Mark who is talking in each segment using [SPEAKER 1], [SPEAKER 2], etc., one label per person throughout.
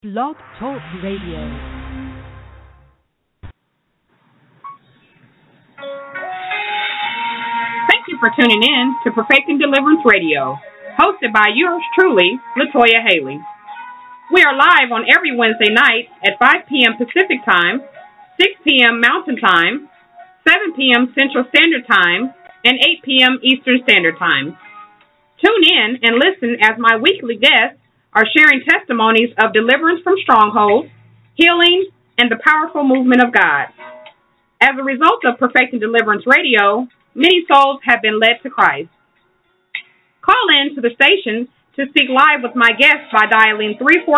[SPEAKER 1] Blog Talk Radio.
[SPEAKER 2] Thank you for tuning in to Perfecting Deliverance Radio, hosted by yours truly, Latoya Haley. We are live on every Wednesday night at 5 p.m. Pacific Time, 6 p.m. Mountain Time, 7 p.m. Central Standard Time, and 8 p.m. Eastern Standard Time. Tune in and listen as my weekly guests are sharing testimonies of deliverance from strongholds, healing, and the powerful movement of God. As a result of Perfecting Deliverance Radio, many souls have been led to Christ. Call in to the station to speak live with my guests by dialing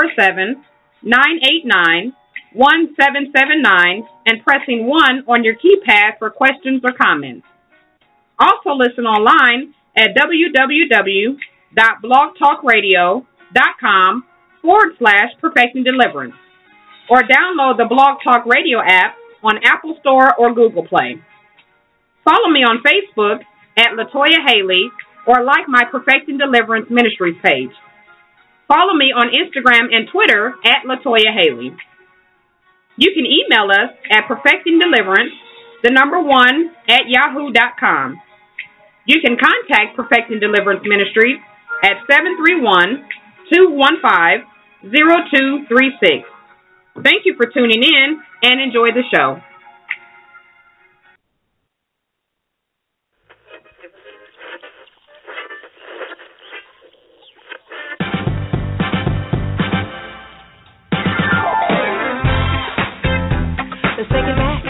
[SPEAKER 2] 347-989-1779 and pressing 1 on your keypad for questions or comments. Also listen online at www.blogtalkradio.com/Perfecting Deliverance or download the Blog Talk Radio app on Apple Store or Google Play. Follow me on Facebook at Latoya Haley or like my Perfecting Deliverance Ministries page. Follow me on Instagram and Twitter at Latoya Haley. You can email us at perfectingdeliverance1@yahoo.com. You can contact Perfecting Deliverance Ministries at 731-215-0236. Thank you for tuning in and enjoy the show.
[SPEAKER 1] Let's take it back.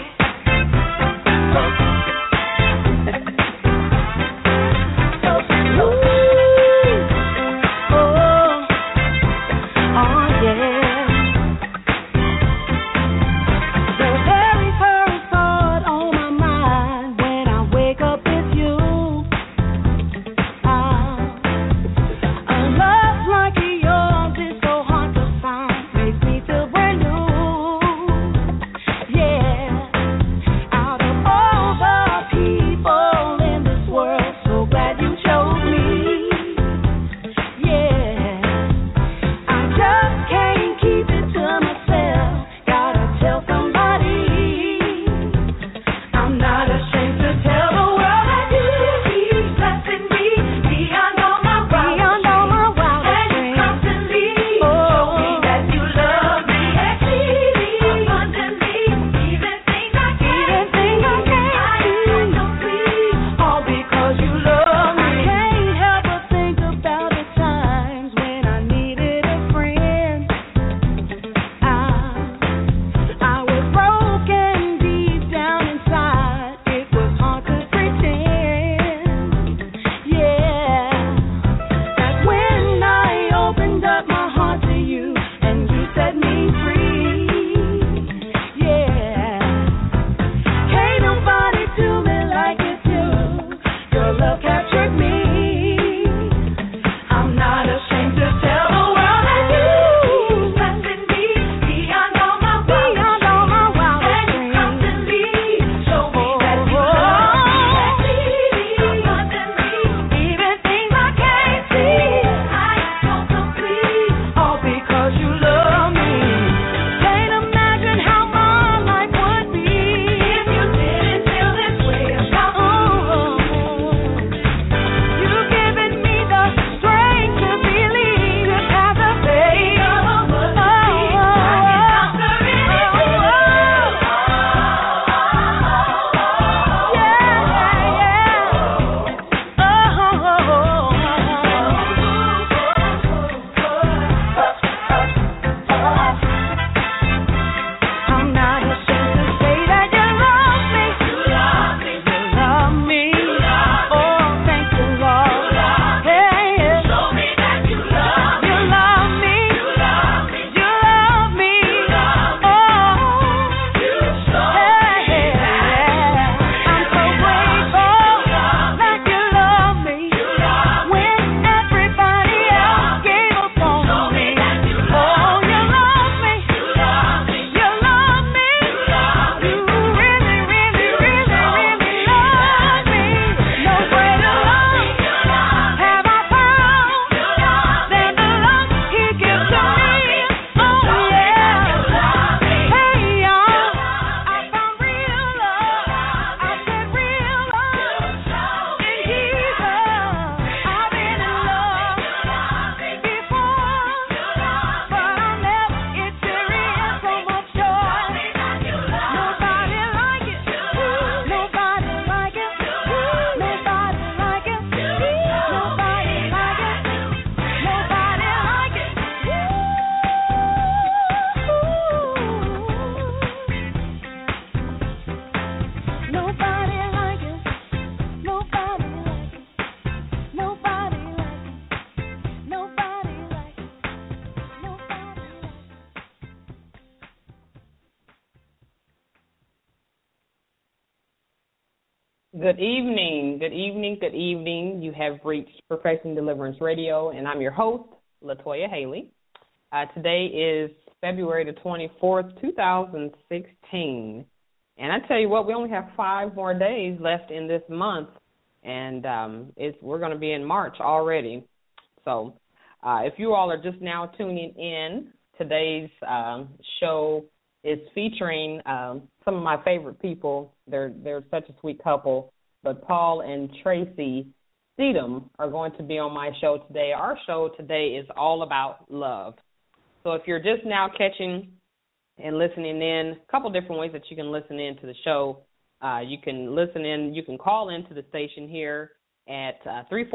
[SPEAKER 2] Good evening, good evening, good evening. You have reached Perfecting Deliverance Radio, and I'm your host, Latoya Haley. Today is February the 24th, 2016. And I tell you what, we only have 5 more days left in this month, and we're going to be in March already. So if you all are just now tuning in, today's show is featuring some of my favorite people. They're such a sweet couple. But Paul and Tracy Steedham are going to be on my show today. Our show today is all about love. So if you're just now catching and listening in, a couple different ways that you can listen in to the show. You can listen in, you can call into the station here at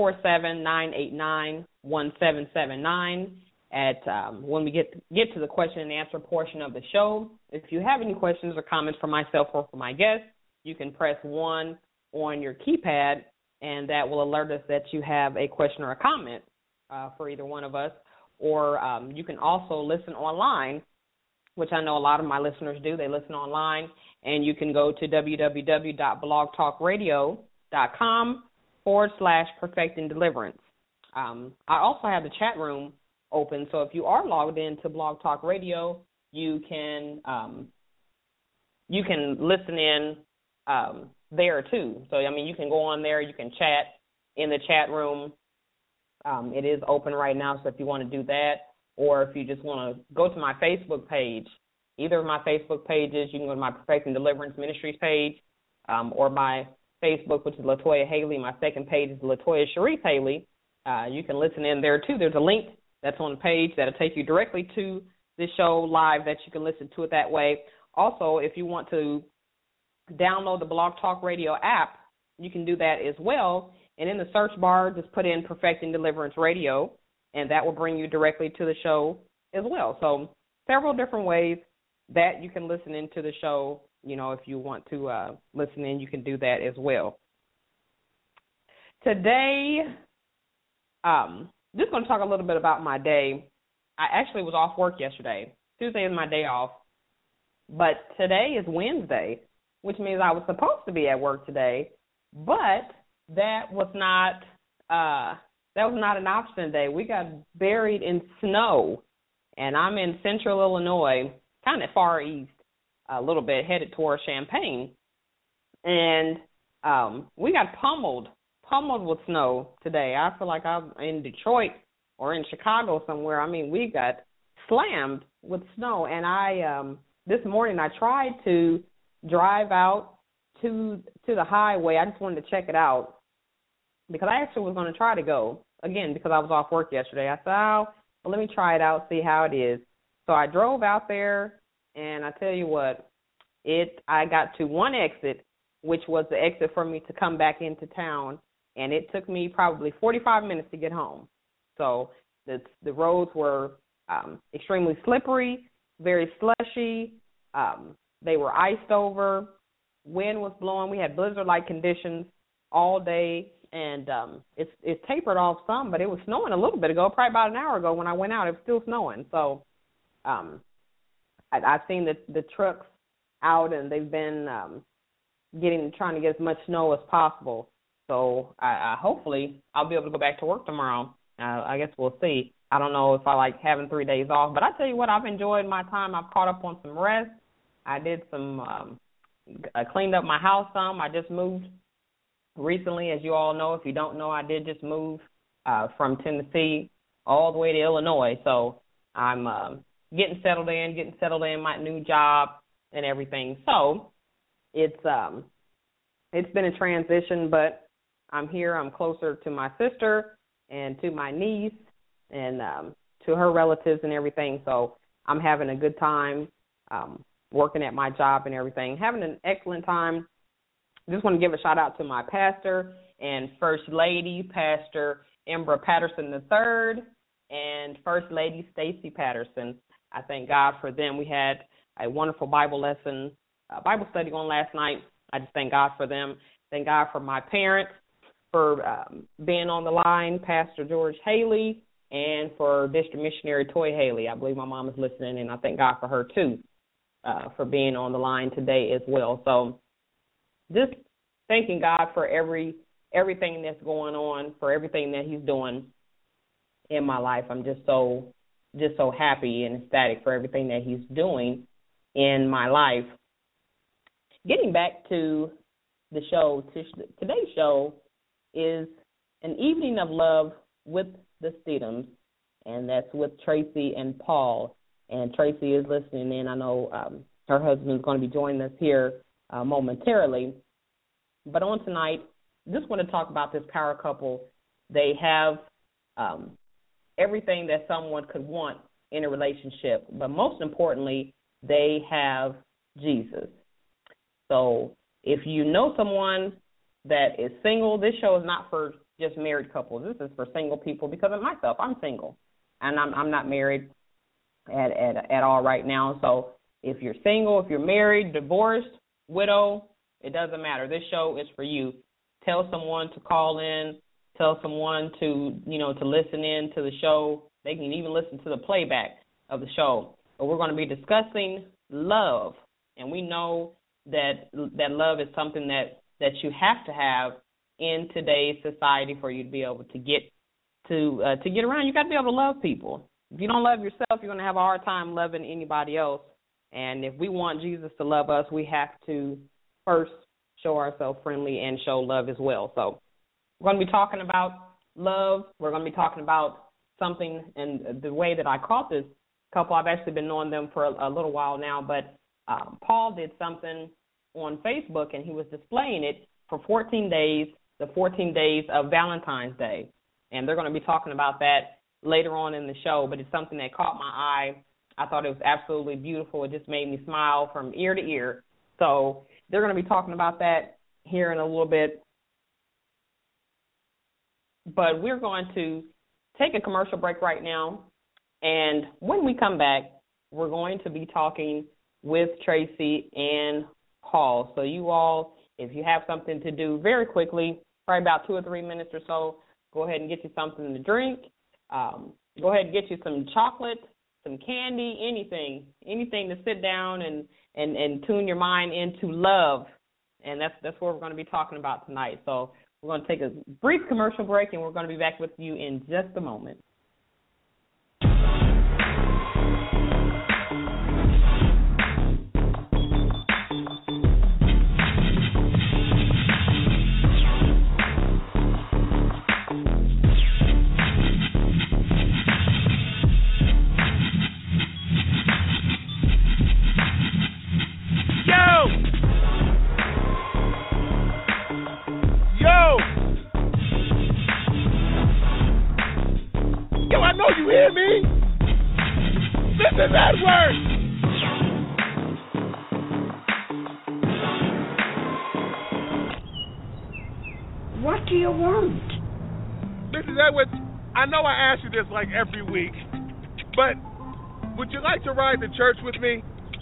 [SPEAKER 2] 347-989-1779. When we get to the question and answer portion of the show. If you have any questions or comments for myself or for my guests, you can press 1 on your keypad, and that will alert us that you have a question or a comment for either one of us. Or you can also listen online, which I know a lot of my listeners do. They listen online, and you can go to www.blogtalkradio.com/perfecting deliverance. I also have the chat room open, so if you are logged into Blog Talk Radio, you can listen in there too. So I mean, you can go on there, you can chat in the chat room. It is open right now, so if you want to do that, or if you just want to go to my Facebook page, either of my Facebook pages, you can go to my Perfecting Deliverance Ministries page, or my Facebook, which is Latoya Haley. My second page is Latoya Sharice Haley. You can listen in there too. There's a link that's on the page that'll take you directly to this show live that you can listen to it that way. Also, if you want to download the Blog Talk Radio app, you can do that as well. And in the search bar, just put in Perfecting Deliverance Radio, and that will bring you directly to the show as well. So several different ways that you can listen into the show. You know, if you want to listen in, you can do that as well. Today, just going to talk a little bit about my day. I actually was off work yesterday. Tuesday is my day off. But today is Wednesday, which means I was supposed to be at work today, but that was not an option today. We got buried in snow, and I'm in central Illinois, kind of far east, a little bit, headed towards Champaign. And we got pummeled with snow today. I feel like I'm in Detroit or in Chicago somewhere. I mean, we got slammed with snow. And this morning I tried to drive out to the highway. I just wanted to check it out because I actually was going to try to go, again, because I was off work yesterday. I said, well, let me try it out, see how it is. So I drove out there, and I tell you what, I got to one exit, which was the exit for me to come back into town, and it took me probably 45 minutes to get home. So the roads were extremely slippery, very slushy. They were iced over. Wind was blowing. We had blizzard-like conditions all day, and it tapered off some, but it was snowing a little bit ago, probably about an hour ago when I went out. It was still snowing. So I've seen the trucks out, and they've been trying to get as much snow as possible. So hopefully I'll be able to go back to work tomorrow. I guess we'll see. I don't know if I like having 3 days off, but I tell you what, I've enjoyed my time. I've caught up on some rest. I did I cleaned up my house some. I just moved recently, as you all know. If you don't know, I did just move from Tennessee all the way to Illinois. So I'm getting settled in my new job and everything. So it's been a transition, but I'm here. I'm closer to my sister and to my niece and to her relatives and everything. So I'm having a good time working at my job and everything, having an excellent time. Just want to give a shout out to my pastor and First Lady, Pastor Embra Patterson III, and First Lady Stacy Patterson. I thank God for them. We had a wonderful Bible study on last night. I just thank God for them. Thank God for my parents for being on the line, Pastor George Haley, and for District Missionary Toy Haley. I believe my mom is listening, and I thank God for her too, for being on the line today as well. So just
[SPEAKER 3] thanking God for everything that's going on, for everything that He's doing in my life. I'm just so happy and ecstatic for everything that He's doing in my life. Getting back to the show, today's show is an evening of love with the Steedhams, and that's with Tracy and Paul. And Tracy is listening in. I know her husband is going to be joining us here momentarily. But on tonight, just want to talk about this power couple. They have everything that someone could want in a relationship, but most importantly, they have Jesus. So if you know someone that is single, this show is not for just married couples. This is for single people, because of myself, I'm single, and I'm not married at all right now. So if you're single, if you're married, divorced, widow, it doesn't matter. This show is for you. Tell someone to call in. Tell someone to listen in to the show. They can even listen to the playback of the show. But we're going to be discussing love, and we know that love is something that you have to have in today's society for you to be able to get around. You got to be able to love people. If you don't love yourself, you're going to have a hard time loving anybody else. And if we want Jesus to love us, we have to first show ourselves friendly and show love as well. So we're going to be talking about love. We're going to be talking about something, and the way that I caught this couple, I've actually been knowing them for a little while now, but Paul did something on Facebook, and he was displaying it for 14 days, the 14 days of Valentine's Day. And they're going to be talking about that later on in the show, but it's something that caught my eye. I thought it was absolutely beautiful. It just made me smile from ear to ear. So they're going to be talking about that here in a little bit. But we're going to take a commercial break right now, and when we come back, we're going to be talking with Tracy and Paul. So you all, if you have something to do very quickly, probably about 2 or 3 minutes or so, go ahead and get you something to drink. Go ahead and get you some chocolate, some candy, anything to sit down and tune your mind into love. And that's what we're going to be talking about tonight. So we're going to take a brief commercial break, and we're going to be back with you in just a moment.
[SPEAKER 4] What do you want?
[SPEAKER 5] Mrs. Edwards, I know I ask you this like every week, but would you like to ride to church with me?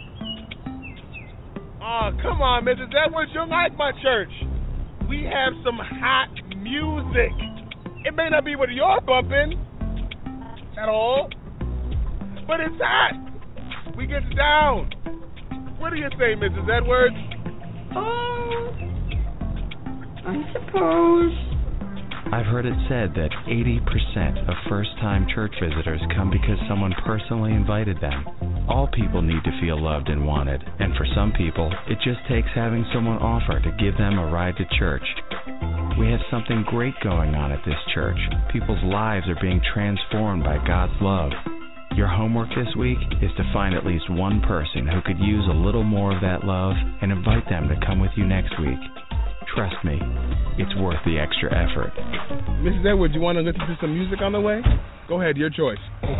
[SPEAKER 5] Oh, come on, Mrs. Edwards, you'll like my church. We have some hot music. It may not be what you're bumping at all, but it's hot. We get down. What do you say, Mrs. Edwards?
[SPEAKER 4] Oh, I suppose.
[SPEAKER 6] I've heard it said that 80% of first-time church visitors come because someone personally invited them. All people need to feel loved and wanted, and for some people, it just takes having someone offer to give them a ride to church. We have something great going on at this church. People's lives are being transformed by God's love. Your homework this week is to find at least one person who could use a little more of that love and invite them to come with you next week. Trust me, it's worth the extra effort.
[SPEAKER 5] Mrs. Edwards, you want to listen to some music on the way? Go ahead, your choice.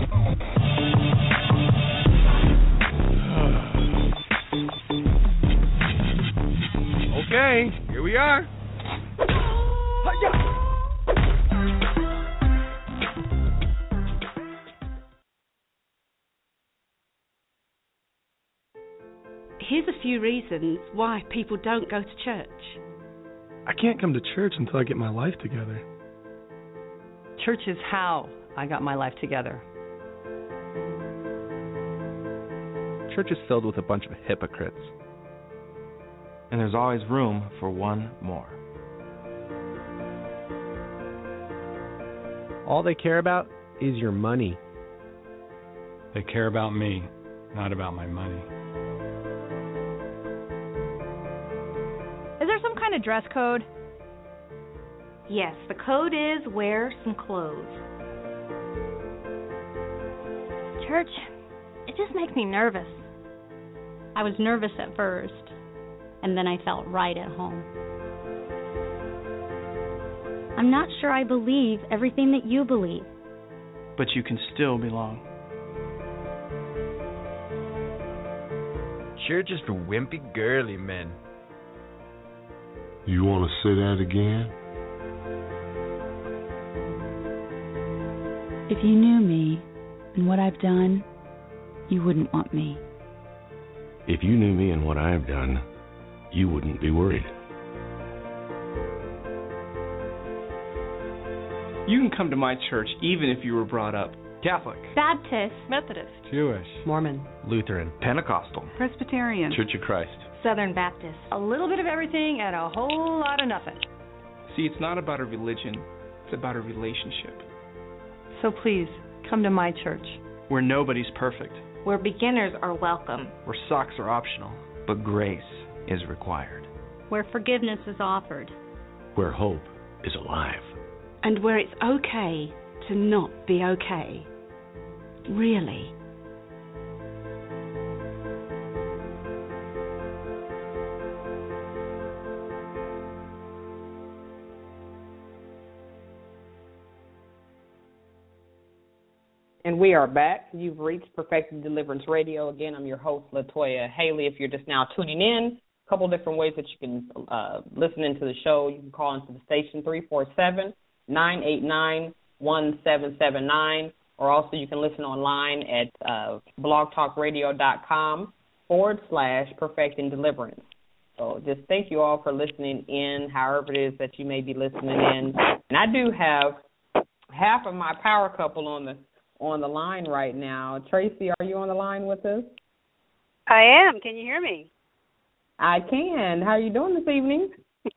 [SPEAKER 5] Okay, here we are.
[SPEAKER 1] Here's a few reasons why people don't go to church.
[SPEAKER 7] I can't come to church until I get my life together.
[SPEAKER 8] Church is how I got my life together.
[SPEAKER 9] Church is filled with a bunch of hypocrites. and there's always room for one more.
[SPEAKER 10] All they care about is your money.
[SPEAKER 11] They care about me, not about my money.
[SPEAKER 12] Is there some kind of dress code?
[SPEAKER 1] Yes, the code is wear some clothes.
[SPEAKER 12] Church, it just makes me nervous.
[SPEAKER 13] I was nervous at first, and then I felt right at home. I'm not sure I believe everything that you believe.
[SPEAKER 14] But you can still belong.
[SPEAKER 15] Church is for wimpy, girly men.
[SPEAKER 16] You want to say that again?
[SPEAKER 17] If you knew me and what I've done, you wouldn't want me.
[SPEAKER 16] If you knew me and what I have done, you wouldn't be worried.
[SPEAKER 14] You can come to my church even if you were brought up Catholic,
[SPEAKER 12] Baptist, Methodist,
[SPEAKER 11] Jewish,
[SPEAKER 8] Mormon,
[SPEAKER 15] Lutheran,
[SPEAKER 9] Pentecostal,
[SPEAKER 8] Presbyterian,
[SPEAKER 16] Church of Christ,
[SPEAKER 1] Southern Baptist.
[SPEAKER 8] a little bit of everything and a whole lot of nothing.
[SPEAKER 14] See, it's not about a religion, it's about a relationship.
[SPEAKER 8] So please, come to my church.
[SPEAKER 14] Where nobody's perfect.
[SPEAKER 1] Where beginners are welcome.
[SPEAKER 9] where socks are optional, but grace is required.
[SPEAKER 13] Where forgiveness is offered.
[SPEAKER 16] where hope is alive.
[SPEAKER 1] And where it's okay to not be okay. Really.
[SPEAKER 3] And we are back. You've reached Perfecting Deliverance Radio. Again, I'm your host, LaToya Haley. If you're just now tuning in, a couple different ways that you can listen into the show. You can call into the station, 347-989-1779, or also you can listen online at blogtalkradio.com/Perfecting Deliverance. So just thank you all for listening in, however it is that you may be listening in. And I do have half of my power couple on the line right now. Tracy, are you on the line with us?
[SPEAKER 18] I am. Can you hear me?
[SPEAKER 3] I can. How are you doing this evening?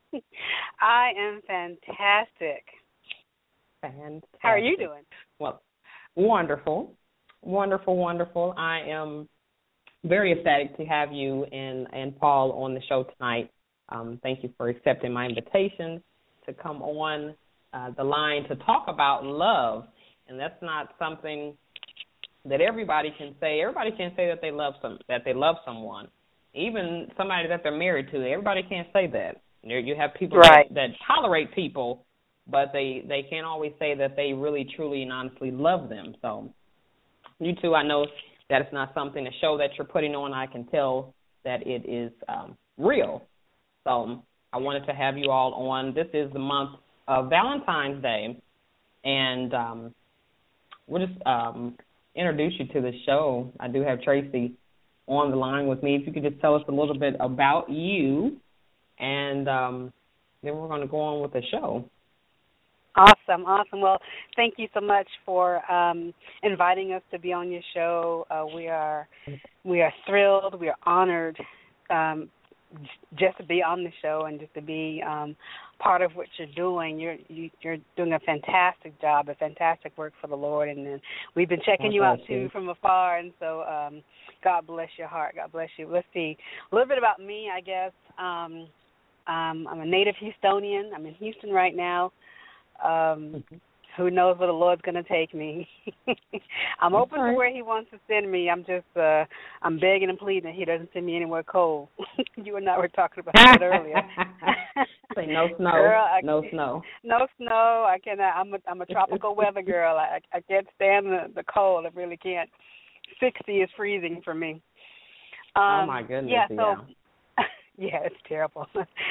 [SPEAKER 18] I am fantastic.
[SPEAKER 3] Fantastic.
[SPEAKER 18] How are you doing?
[SPEAKER 3] Well, wonderful. Wonderful, wonderful. I am very ecstatic to have you and Paul on the show tonight. Thank you for accepting my invitation to come on the line to talk about love. And that's not something that everybody can say. Everybody can say that they love someone, even somebody that they're married to. Everybody can't say that. You have people that tolerate people, but they can't always say that they really, truly, and honestly love them. So you two, I know that it's not something, a show that you're putting on. I can tell that it is real. So I wanted to have you all on. This is the month of Valentine's Day, and we'll just introduce you to the show. I do have Tracy on the line with me. If you could just tell us a little bit about you, and then we're going to go on with the show.
[SPEAKER 18] Awesome. Well, thank you so much for inviting us to be on your show. We are thrilled. We are honored just to be on the show and just to be part of what you're doing. You're doing a fantastic job, a fantastic work for the Lord, and we've been checking you out too from afar. And so, God bless your heart. God bless you. Let's see a little bit about me. I guess I'm a native Houstonian. I'm in Houston right now. Who knows where the Lord's going to take me? I'm open to where He wants to send me. I'm just I'm begging and pleading that He doesn't send me anywhere cold. You and I were talking about that earlier.
[SPEAKER 3] Say no snow.
[SPEAKER 18] Girl,
[SPEAKER 3] no snow.
[SPEAKER 18] No snow. I cannot. I'm a tropical weather girl. I can't stand the cold. I really can't. 60 is freezing for me.
[SPEAKER 3] Oh my goodness.
[SPEAKER 18] Yeah. So yeah, it's terrible.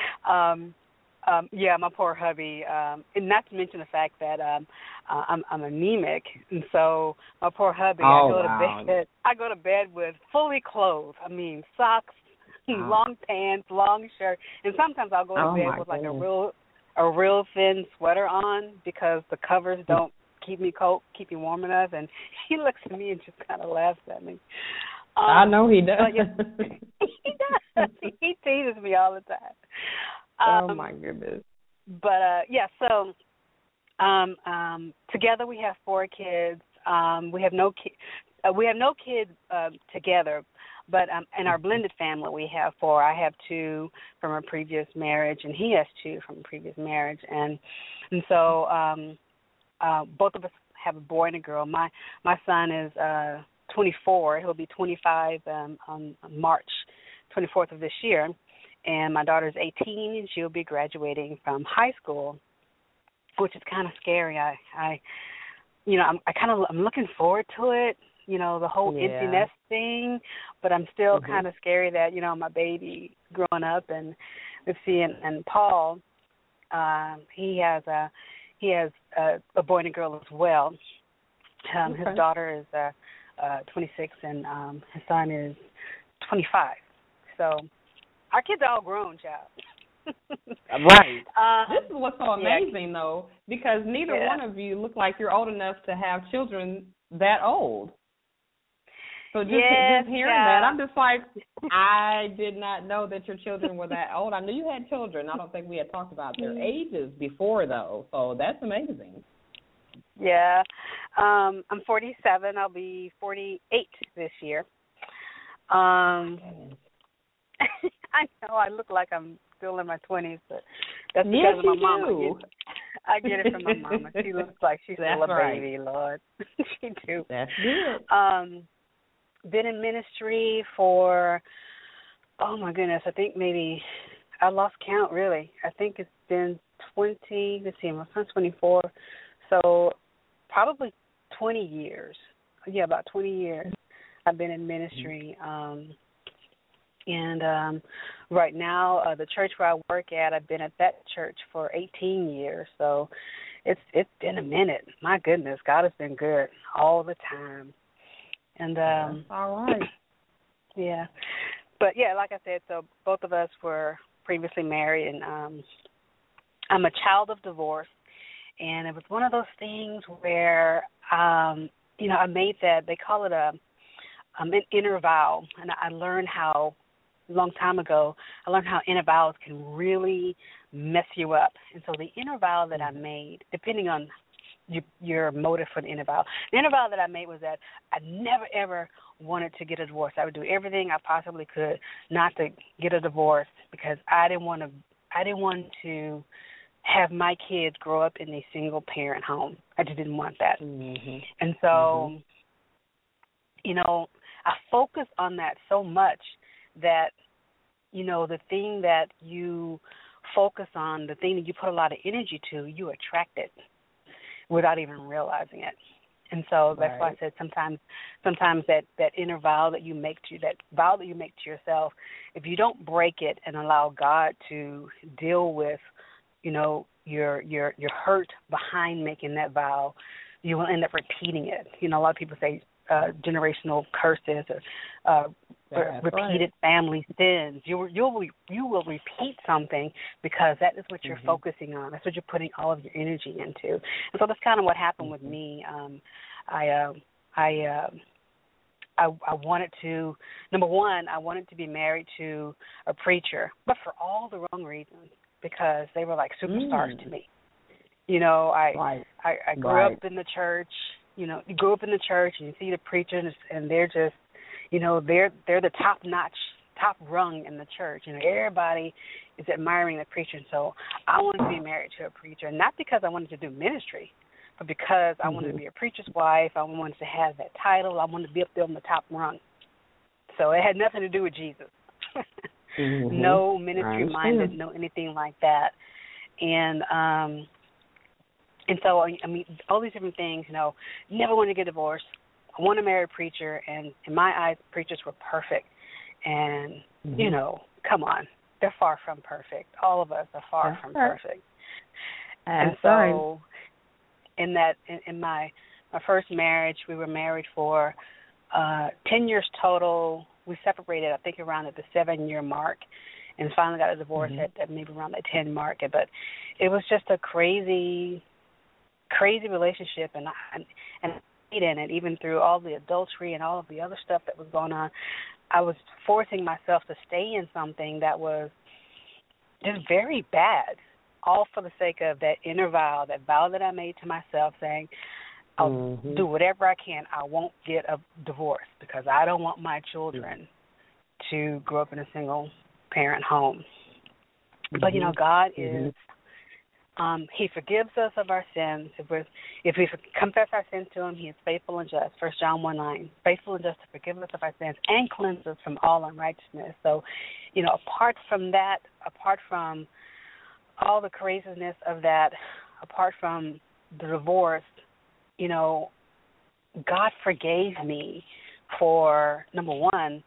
[SPEAKER 18] Yeah, my poor hubby, and not to mention the fact that I'm anemic, and so my poor hubby, I go to bed with fully clothed. I mean, socks, long pants, long shirt, and sometimes I'll go to bed with like a real thin sweater on because the covers don't keep me cold, keep me warm enough. And he looks at me and just kind of laughs at me.
[SPEAKER 3] I know he does.
[SPEAKER 18] He does. He teases me all the time.
[SPEAKER 3] Oh my goodness.
[SPEAKER 18] But so together we have 4 kids. We have no kids together, but in our blended family we have 4. I have 2 from a previous marriage, and he has 2 from a previous marriage, and so both of us have a boy and a girl. My son is 24. He'll be 25 on March 24th of this year, and my daughter's 18, and she'll be graduating from high school, which is kind of scary. I'm looking forward to it, the whole empty nest thing, but I'm still kind of scary that, my baby growing up, and let's see, and Paul, he has a boy and a girl as well. His daughter is 26, and his son is 25. So our kids are all grown, child.
[SPEAKER 3] Right. This is what's so amazing, though, because neither one of you look like you're old enough to have children that old. So just hearing that, I'm just like, I did not know that your children were that old. I knew you had children. I don't think we had talked about their ages before, though. So that's amazing.
[SPEAKER 18] Yeah. I'm 47. I'll be 48 this year. I know I look like I'm still in my 20s, but that's because of my mama. I get it from my mama. She looks like she's still a baby, Lord. She do.
[SPEAKER 3] That's good.
[SPEAKER 18] Been in ministry for, oh my goodness, I think maybe, I lost count really. I think it's been 20, let's see, my son's 24, so probably 20 years. Yeah, about 20 years I've been in ministry. And right now, the church where I work at, I've been at that church for 18 years. So it's been a minute. My goodness, God has been good all the time. And
[SPEAKER 3] all right.
[SPEAKER 18] Yeah. But yeah, like I said, so both of us were previously married, and I'm a child of divorce. And it was one of those things where I made that, they call it an inner vow, and I learned how, a long time ago, I learned how inner vows can really mess you up. And so the inner vow that I made, depending on your motive for the inner vow, the inner vow that I made was that I never, ever wanted to get a divorce. I would do everything I possibly could not to get a divorce, because I didn't want to have my kids grow up in a single-parent home. I just didn't want that. Mm-hmm. And so, I focused on that so much that, the thing that you focus on, the thing that you put a lot of energy to, you attract it without even realizing it. And so that's why I said sometimes that inner vow that you make to yourself, if you don't break it and allow God to deal with, your hurt behind making that vow, you will end up repeating it. A lot of people say generational curses or repeated family sins. You will repeat something because that is what you're focusing on. That's what you're putting all of your energy into. And so that's kind of what happened with me. I wanted to, number one, I wanted to be married to a preacher, but for all the wrong reasons, because they were like superstars to me. I grew up in the church. You grew up in the church and you see the preachers, and they're just, they're the top rung in the church. Everybody is admiring the preacher. And so I wanted to be married to a preacher, not because I wanted to do ministry, but because I wanted to be a preacher's wife. I wanted to have that title. I wanted to be up there on the top rung. So it had nothing to do with Jesus. No ministry-minded, no anything like that. And so, all these different things, never want to get divorced. I want to marry a preacher, and in my eyes, preachers were perfect. And, come on, they're far from perfect. All of us are far from perfect. And so, in my first marriage, we were married for 10 years total. We separated, I think, around at the 7-year mark, and finally got a divorce at maybe around the 10 mark. But it was just a crazy relationship, and in it, even through all the adultery and all of the other stuff that was going on. I was forcing myself to stay in something that was just very bad, all for the sake of that inner vow, that vow that I made to myself, saying, I'll do whatever I can. I won't get a divorce because I don't want my children to grow up in a single-parent home. But, you know, God is, He forgives us of our sins. If we confess our sins to Him, He is faithful and just, 1 John 1:9, faithful and just to forgive us of our sins and cleanse us from all unrighteousness. So, you know, apart from that, apart from all the craziness of that, apart from the divorce, you know, God forgave me for, number one,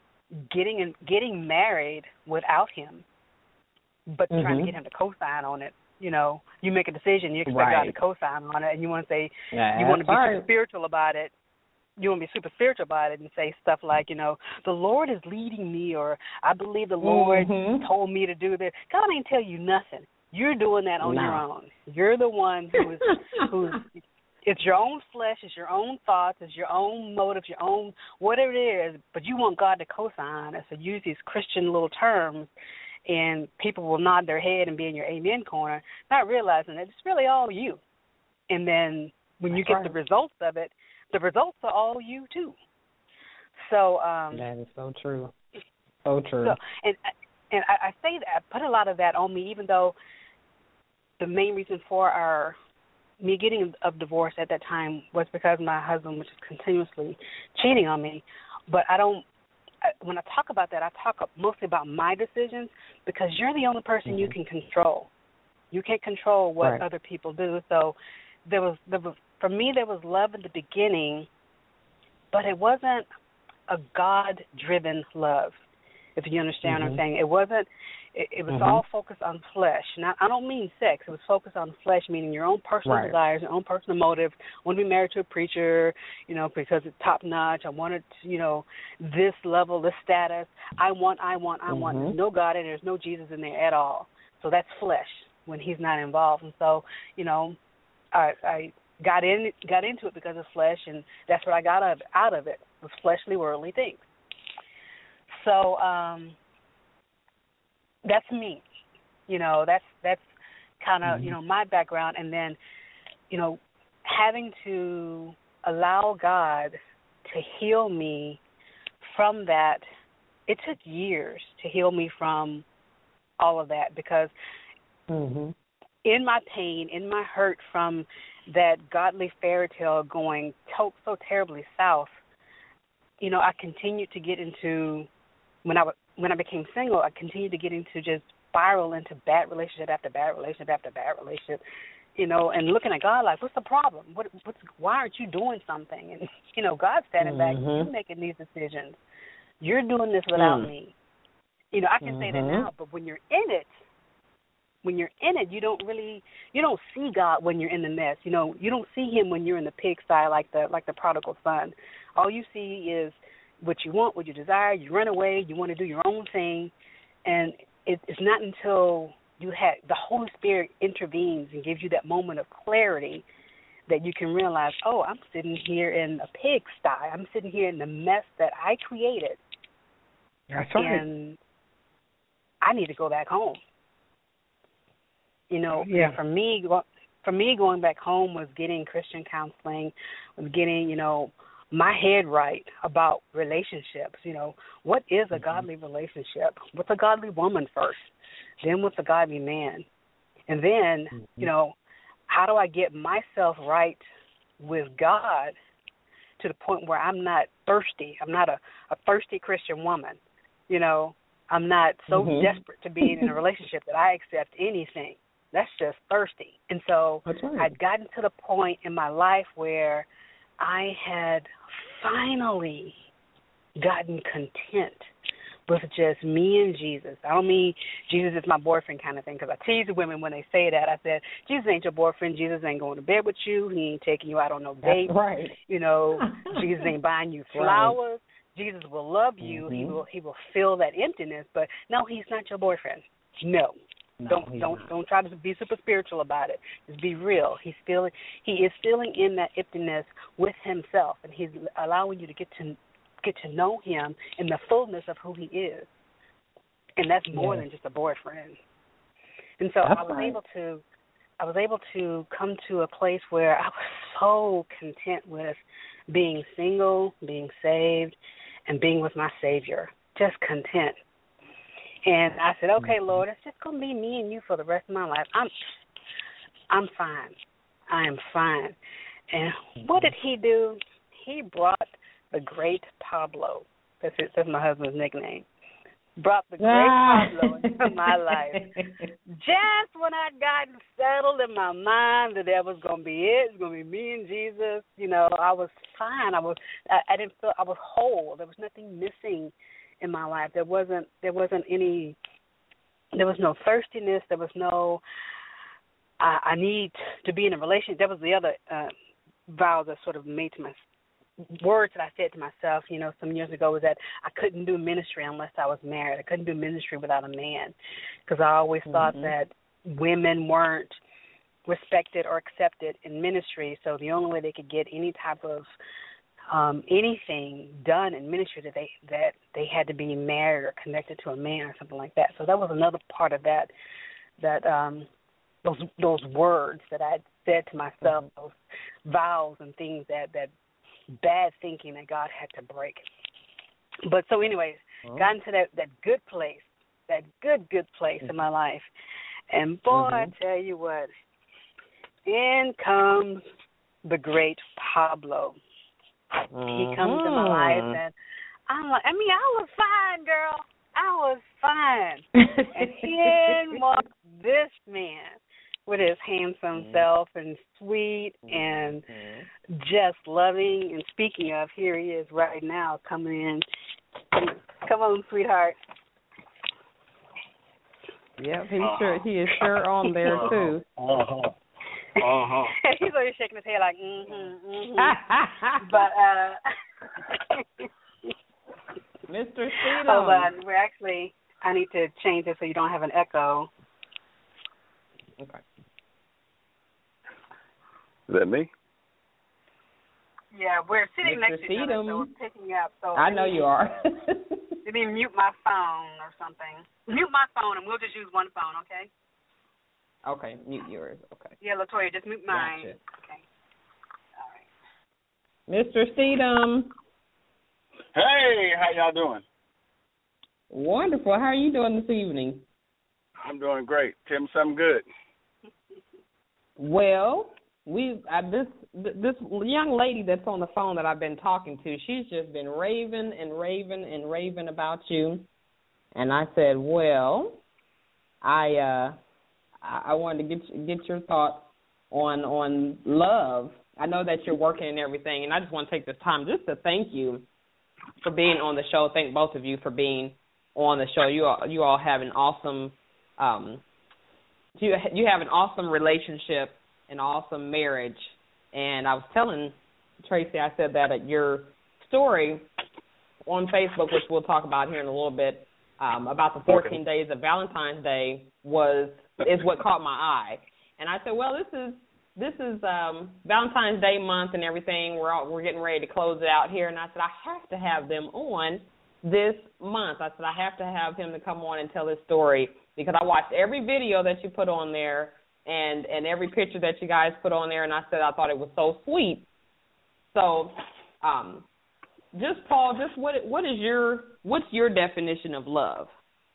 [SPEAKER 18] getting married without Him, but trying to get Him to co-sign on it. You know, you make a decision, you expect God to co-sign on it, and you want to say, you want to be super spiritual about it. You want to be super spiritual about it and say stuff like, you know, the Lord is leading me, or I believe the Lord told me to do this. God ain't tell you nothing. You're doing that on your own. You're the one who's it's your own flesh, it's your own thoughts, it's your own motives, your own whatever it is, but you want God to co-sign it. So use these Christian little terms, and people will nod their head and be in your amen corner, not realizing that it's really all you. And then when you get the results of it, the results are all you too. So
[SPEAKER 3] that is so true. So true.
[SPEAKER 18] So, and I say that, I put a lot of that on me, even though the main reason for me getting a divorce at that time was because my husband was just continuously cheating on me. But when I talk about that, I talk mostly about my decisions, because you're the only person you can control. You can't control what other people do. So there was for me, there was love in the beginning, but it wasn't a God-driven love, if you understand what I'm saying. It wasn't. It was all focused on flesh. Now, I don't mean sex. It was focused on flesh, meaning your own personal desires, your own personal motive. I want to be married to a preacher, you know, because it's top-notch. I wanted, you know, this level, this status. I want. There's no God and there's no Jesus in there at all. So that's flesh when He's not involved. And so, you know, I got into it because of flesh, and that's what I got out of it, was fleshly, worldly things. So that's me. You know, that's kind of, you know, my background. And then, you know, having to allow God to heal me from that, it took years to heal me from all of that, because in my pain, in my hurt from that godly fairy tale going so terribly south, you know, I continued to get into, when I became single, I continued to get into just spiral into bad relationship after bad relationship after bad relationship, you know, and looking at God like, what's the problem? Why aren't you doing something? And, you know, God's standing back, you're making these decisions. You're doing this without me. You know, I can say that now, but when you're in it, you don't see God when you're in the mess. You know, you don't see Him when you're in the pigsty like the prodigal son. All you see is what you want, what you desire. You run away. You want to do your own thing, and it's not until the Holy Spirit intervenes and gives you that moment of clarity that you can realize, oh, I'm sitting here in a pigsty. I'm sitting here in the mess that I created.
[SPEAKER 3] That's right.
[SPEAKER 18] And I need to go back home. You know, for me, going back home was getting Christian counseling, was getting, you know, my head right about relationships. You know, what is a godly relationship? What's a godly woman first? Then what's a godly man? And then, you know, how do I get myself right with God to the point where I'm not thirsty? I'm not a thirsty Christian woman. You know, I'm not so desperate to be in a relationship that I accept anything. That's just thirsty. And so I'd gotten to the point in my life where I had finally gotten content with just me and Jesus. I don't mean Jesus is my boyfriend kind of thing, because I tease the women when they say that. I said, Jesus ain't your boyfriend. Jesus ain't going to bed with you. He ain't taking you out on no date.
[SPEAKER 3] Right.
[SPEAKER 18] You know, Jesus ain't buying you flowers. Jesus will love you. He will fill that emptiness. But no, He's not your boyfriend. No. Don't try to be super spiritual about it. Just be real. He is feeling in that emptiness with himself, and he's allowing you to get to know him in the fullness of who he is. And that's more than just a boyfriend. And so I was able to come to a place where I was so content with being single, being saved, and being with my Savior. Just content. And I said, okay, Lord, it's just going to be me and you for the rest of my life. I'm fine. I am fine. And what did he do? He brought the great Pablo. That's my husband's nickname. Brought the great Pablo into my life. Just when I got settled in my mind that was going to be it. It's going to be me and Jesus. You know, I was fine. I didn't feel, I was whole. There was nothing missing in my life. There wasn't any, there was no thirstiness. There was no, I need to be in a relationship. That was the other vow that sort of made to myself. Words that I said to myself, you know, some years ago was that I couldn't do ministry unless I was married. I couldn't do ministry without a man, because I always thought that women weren't respected or accepted in ministry. So the only way they could get any type of anything done in ministry that they had to be married or connected to a man or something like that. So that was another part of that those words that I said to myself, those vows and things that bad thinking that God had to break. But so anyways, got into that good place, that good place in my life. And boy, I tell you what, in comes the great Pablo. He comes in my life, and I'm like, I was fine, girl. I was fine. And in walked this man with his handsome self and sweet and just loving. And speaking of, here he is right now coming in. Come on, sweetheart.
[SPEAKER 3] Yep, he is sure on there too.
[SPEAKER 18] He's always shaking his head like, But
[SPEAKER 3] Mr. Steedham.
[SPEAKER 18] Hold on, I need to change it so you don't have an echo.
[SPEAKER 3] Okay.
[SPEAKER 19] Is that me?
[SPEAKER 18] Yeah, we're sitting
[SPEAKER 3] Mr.
[SPEAKER 18] next to each other, so we're picking up. So
[SPEAKER 3] I know you are.
[SPEAKER 18] Let me mute my phone or something. Mute my phone, and we'll just use one phone, okay?
[SPEAKER 3] Okay, mute yours. Okay.
[SPEAKER 18] Yeah, LaToya, just mute mine.
[SPEAKER 3] Gotcha.
[SPEAKER 18] Okay. All right.
[SPEAKER 3] Mr. Steedham.
[SPEAKER 19] Hey, how y'all doing?
[SPEAKER 3] Wonderful. How are you doing this evening?
[SPEAKER 19] I'm doing great. Tell me something good.
[SPEAKER 3] Well, this young lady that's on the phone that I've been talking to, she's just been raving about you. And I said, well, I wanted to get your thoughts on love. I know that you're working and everything, and I just want to take this time just to thank you for being on the show. Thank both of you for being on the show. You all have an awesome you have an awesome relationship, an awesome marriage. And I was telling Tracy, I said that at your story on Facebook, which we'll talk about here in a little bit, about the 14 days of Valentine's Day is what caught my eye. And I said, well, this is Valentine's Day month and everything. We're getting ready to close it out here. And I said, I have to have them on this month. I said, I have to have him to come on and tell his story, because I watched every video that you put on there and every picture that you guys put on there, and I said I thought it was so sweet. So, Paul, what's your definition of love?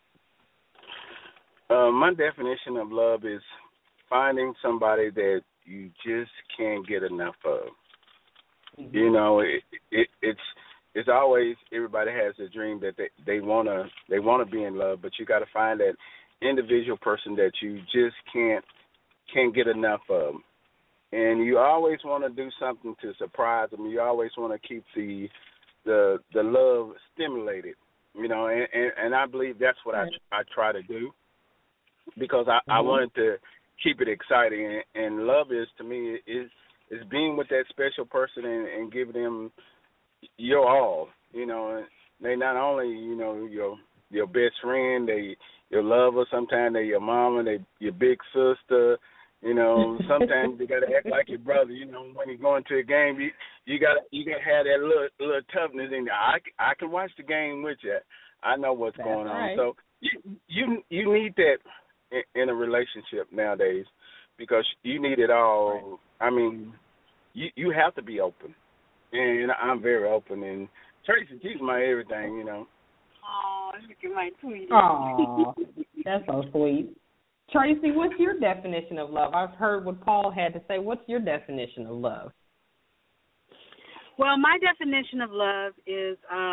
[SPEAKER 19] My definition of love is finding somebody that you just can't get enough of. Mm-hmm. You know, it's always, everybody has a dream that they wanna be in love, but you got to find that individual person that you just can't get enough of. And you always want to do something to surprise them. You always want to keep the love stimulated, you know. And I believe that's what I try to do, because I wanted to keep it exciting. And love is, to me, is being with that special person and giving them your all. You know, they not only, you know, your best friend, your lover. Sometimes they're your mama, they your big sister. You know, sometimes you gotta act like your brother. You know, when you go into a game, you gotta have that little toughness in there. I can watch the game with you. I know what's going on. So you need that in a relationship nowadays, because you need it all. Right. I mean, you have to be open, and I'm very open. And Tracy, she's my everything. You know.
[SPEAKER 18] Oh, look at my tweet.
[SPEAKER 3] Oh, that's so sweet. Tracy, what's your definition of love? I've heard what Paul had to say. What's your definition of love?
[SPEAKER 18] Well, my definition of love is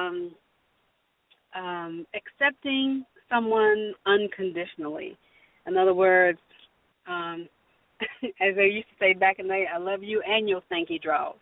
[SPEAKER 18] accepting someone unconditionally. In other words, as they used to say back in the day, I love you and your stanky draws.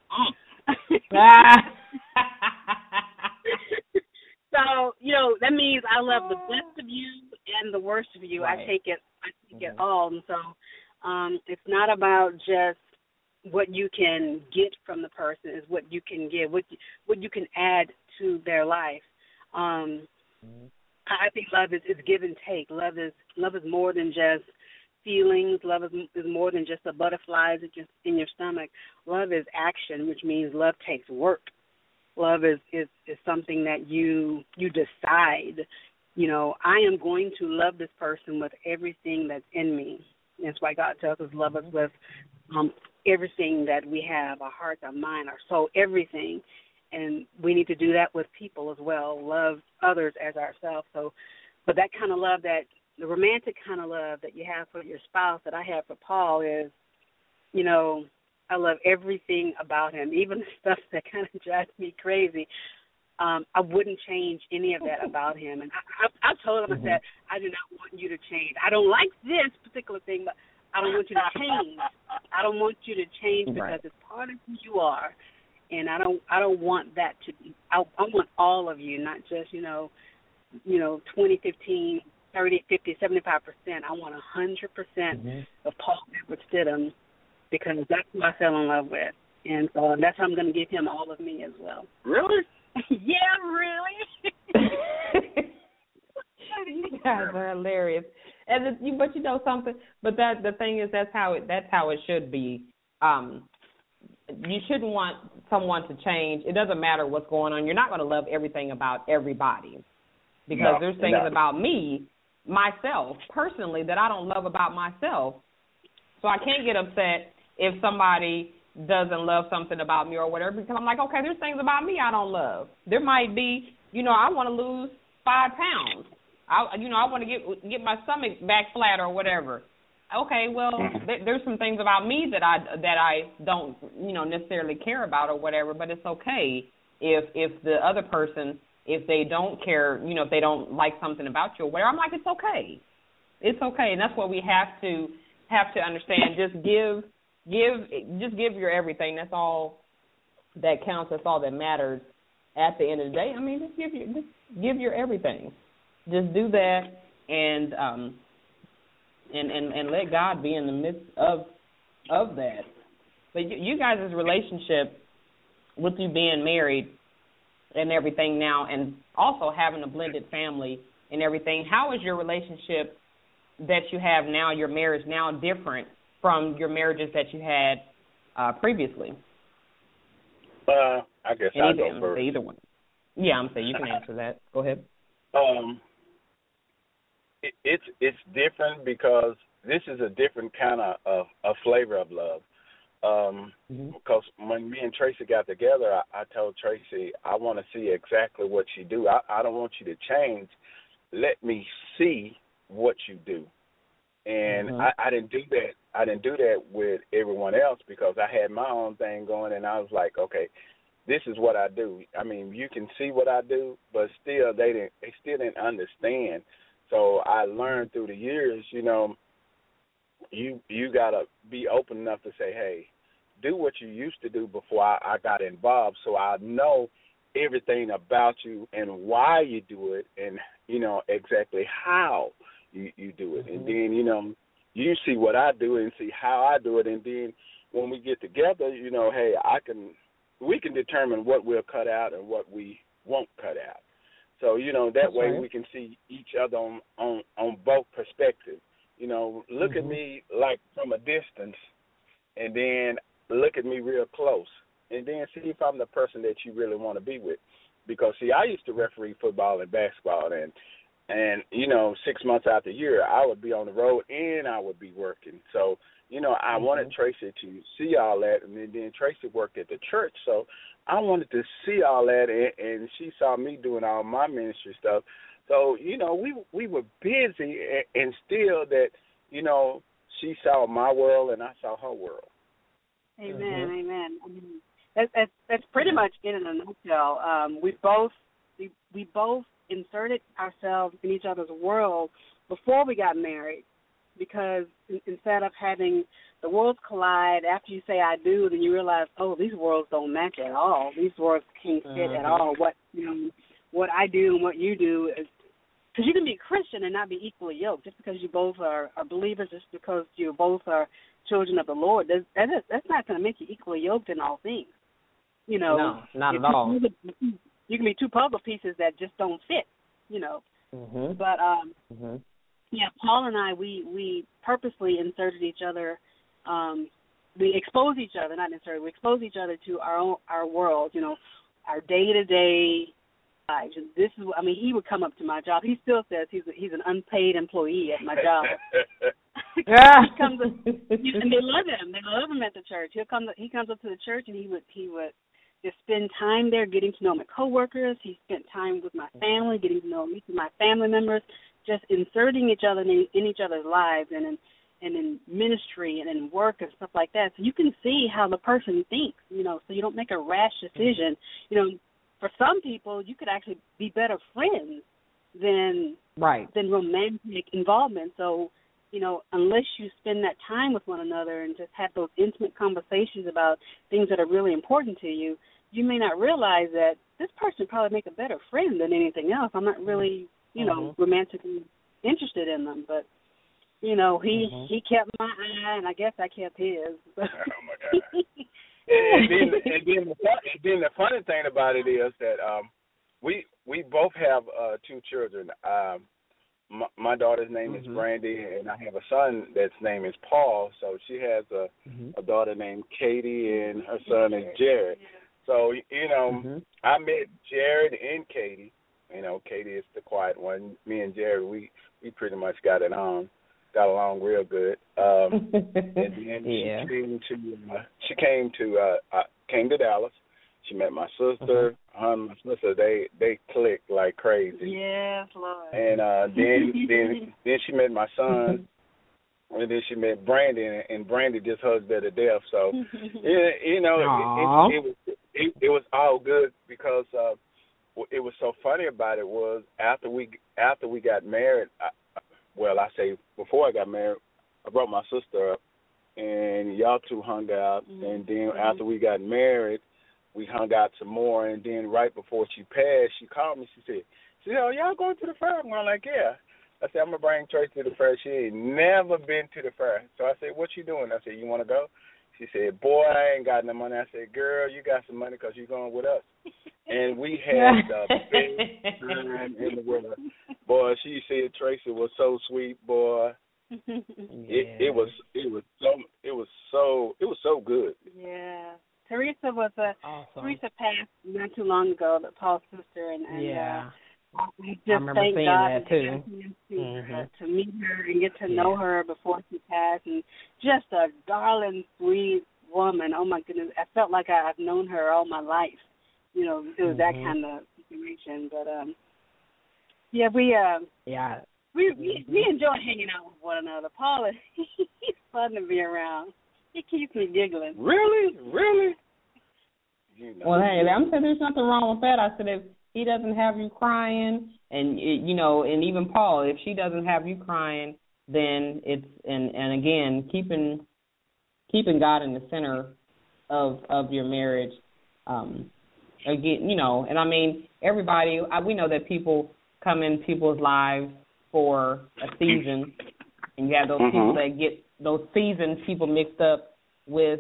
[SPEAKER 18] So, you know, that means I love the best of you and the worst of you. Right. I take it all. And so it's not about just what you can get from the person, is what you can give, what you can add to their life. I think love is give and take. Love is more than just feelings. Love is more than just the butterflies in your stomach. Love is action, which means love takes work. Love is something that you decide. You know, I am going to love this person with everything that's in me. That's why God tells us love us with everything that we have, our heart, our mind, our soul, everything. And we need to do that with people as well, love others as ourselves. So, but that kind of love, the romantic kind of love that you have for your spouse, that I have for Paul, is, you know, I love everything about him, even the stuff that kind of drives me crazy. I wouldn't change any of that about him. And I told him, I said, I do not want you to change. I don't like this particular thing, but I don't want you to change. I don't want you to change because it's part of who you are. And I don't want that to be. I want all of you, not just, 20, 15, 30, 50, 75%. I want 100% of Paul Edward Stidham, because that's who I fell in love with. And so that's how I'm going to give him all of me as well.
[SPEAKER 19] Really?
[SPEAKER 18] Yeah, really.
[SPEAKER 3] You guys are hilarious. But you know something? But the thing is, that's how it should be. You shouldn't want someone to change. It doesn't matter what's going on. You're not going to love everything about everybody, because there's things about me, myself, personally, that I don't love about myself. So I can't get upset if somebody doesn't love something about me or whatever, because I'm like, okay, there's things about me I don't love. There might be, I want to lose 5 pounds. I want to get my stomach back flat or whatever. Okay, well, there's some things about me that I don't, necessarily care about or whatever, but it's okay if the other person, if they don't care, if they don't like something about you or whatever, I'm like, it's okay. It's okay, and that's what we have to understand. Just give your everything. That's all that counts. That's all that matters at the end of the day. I mean, just give your everything. Just do that, and let God be in the midst of that. But you guys' relationship, with you being married and everything now, and also having a blended family and everything, how is your relationship that you have now, your marriage now, different from your marriages that you had previously?
[SPEAKER 19] I guess I'll go first.
[SPEAKER 3] Either one. Yeah, I'm saying you can answer that. Go ahead.
[SPEAKER 19] It's different because this is a different kind of flavor of love. Because when me and Tracy got together, I told Tracy, I want to see exactly what you do. I don't want you to change. Let me see what you do. And I didn't do that. I didn't do that with everyone else, because I had my own thing going, and I was like, okay, this is what I do. I mean, you can see what I do, but still they still didn't understand. So I learned through the years, you gotta be open enough to say, hey, do what you used to do before I got involved, so I know everything about you and why you do it, and exactly how you do it. And then you see what I do and see how I do it, and then when we get together, hey, we can determine what we'll cut out and what we won't cut out. So, that way
[SPEAKER 3] right.
[SPEAKER 19] we can see each other on both perspectives. Look at me like from a distance, and then look at me real close, and then see if I'm the person that you really want to be with. Because, see, I used to referee football and basketball, and 6 months out the year, I would be on the road and I would be working. So, I wanted Tracy to see all that, and then Tracy worked at the church, so I wanted to see all that, and she saw me doing all my ministry stuff. So, we were busy, and still that, she saw my world and I saw her world.
[SPEAKER 18] Amen, amen. I mean, that's pretty much it in a nutshell. We both inserted ourselves in each other's world before we got married, because instead of having the worlds collide after you say I do, then you realize, oh, these worlds don't match at all. These worlds can't fit at all. What I do and what you do is, because you can be Christian and not be equally yoked just because you both are believers, just because you both are children of the Lord. That's not going to make you equally yoked in all things.
[SPEAKER 3] No, not at all.
[SPEAKER 18] You can be two puzzle pieces that just don't fit, But yeah, Paul and I, we purposely inserted each other. We exposed each other, not inserted. We exposed each other to our world, our day-to-day lives. This is, he would come up to my job. He still says he's an unpaid employee at my job. He comes up, and they love him. They love him at the church. He comes up to the church, and he would just spend time there getting to know my coworkers. He spent time with my family, getting to know me and my family members, just inserting each other in each other's lives and in ministry and in work and stuff like that. So you can see how the person thinks, so you don't make a rash decision. For some people, you could actually be better friends than romantic involvement. So, unless you spend that time with one another and just have those intimate conversations about things that are really important to you, you may not realize that this person probably make a better friend than anything else. I'm not really, romantically interested in them, but, he kept my eye, and I guess I kept his.
[SPEAKER 19] Oh, my God. and then the funny thing about it is that we both have two children. My daughter's name is Brandy, and I have a son that's name is Paul. So she has a daughter named Katie, and her son is Jared. So, I met Jared and Katie. Katie is the quiet one. Me and Jared, we pretty much got along real good. And then she came to Dallas. She met my sister. Her and my sister, they clicked like crazy.
[SPEAKER 18] Yes, Lord.
[SPEAKER 19] And then she met my son, and then she met Brandy, and Brandy just hugs her to death. So, it was all good because it was so funny about it was after we got married. Before I got married, I brought my sister up, and y'all two hung out. And then after we got married, we hung out some more. And then right before she passed, she called me. She said, "Oh, y'all going to the fair?" I'm like, "Yeah." I said, "I'm going to bring Tracy to the fair." She ain't never been to the fair. So I said, "What you doing?" I said, "You want to go?" She said, "Boy, I ain't got no money." I said, "Girl, you got some money because you're going with us." And we had the best time in the world. Boy, she said Tracy was so sweet, boy. It was so good.
[SPEAKER 18] Yeah. Teresa passed not too long ago, Paul's sister, and I just thank God to meet her and get to know her before she passed, and just a darling, sweet woman. Oh my goodness, I felt like I've known her all my life. It was that kind of situation. But we enjoy hanging out with one another. Paul, he's fun to be around. He keeps me giggling.
[SPEAKER 19] Really?
[SPEAKER 3] Well, hey, I'm saying there's nothing wrong with that. I said if he doesn't have you crying, and and even Paul, if she doesn't have you crying, then it's and again keeping God in the center of your marriage. Again, and I mean everybody. We know that people come in people's lives for a season, and you have those people that get those seasoned people mixed up with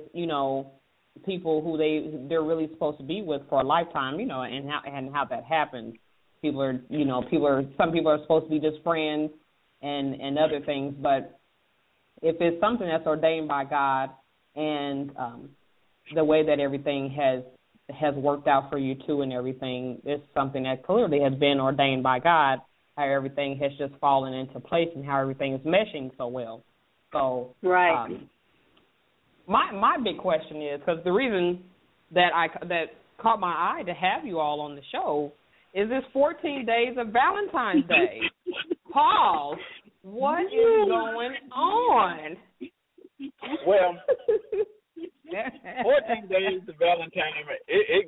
[SPEAKER 3] people who they're really supposed to be with for a lifetime, and how that happens. Some people are supposed to be just friends and other things, but if it's something that's ordained by God and the way that everything has worked out for you too and everything, it's something that clearly has been ordained by God, how everything has just fallen into place and how everything is meshing so well. So
[SPEAKER 18] right.
[SPEAKER 3] My big question is, because the reason that caught my eye to have you all on the show is this 14 days of Valentine's Day. Paul, what is going on?
[SPEAKER 19] Well, 14 days of Valentine, it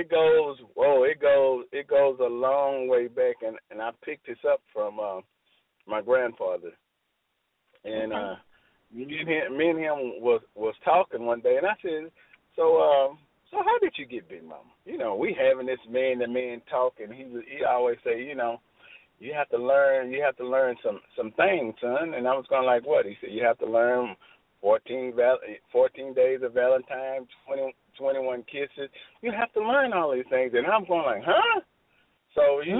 [SPEAKER 19] goes a long way back, and I picked this up from my grandfather, and me and him was talking one day, and I said, so how did you get Big Mama? We having this man-to-man talk, and he always say, you have to learn some things, son. And I was going like, what? He said, you have to learn 14 days of Valentine, 21 kisses. You have to learn all these things. And I'm going like, huh? So, he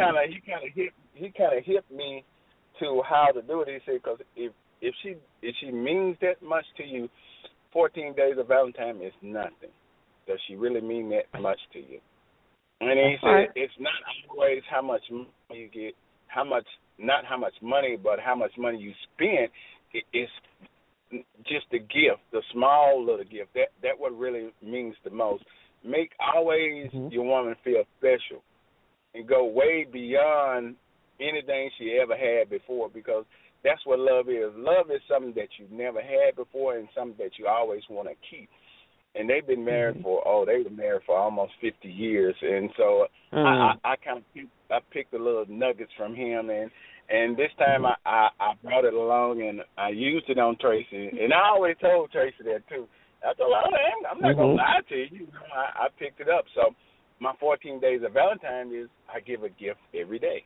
[SPEAKER 19] kind of hit me to how to do it. He said, because if she means that much to you, 14 days of Valentine is nothing. Does she really mean that much to you? And he said, it's not always how much money you get, not how much money, but how much money you spend. It's just the gift, the small little gift. That what really means the most. Make always your woman feel special and go way beyond anything she ever had before, because that's what love is. Love is something that you've never had before and something that you always want to keep. And they've been married they were married for almost 50 years. And so I kind of picked the little nuggets from him, and this time I brought it along and I used it on Tracy. And I always told Tracy that too. I told her, I'm not going to lie to you. I picked it up. So my 14 days of Valentine is I give a gift every day.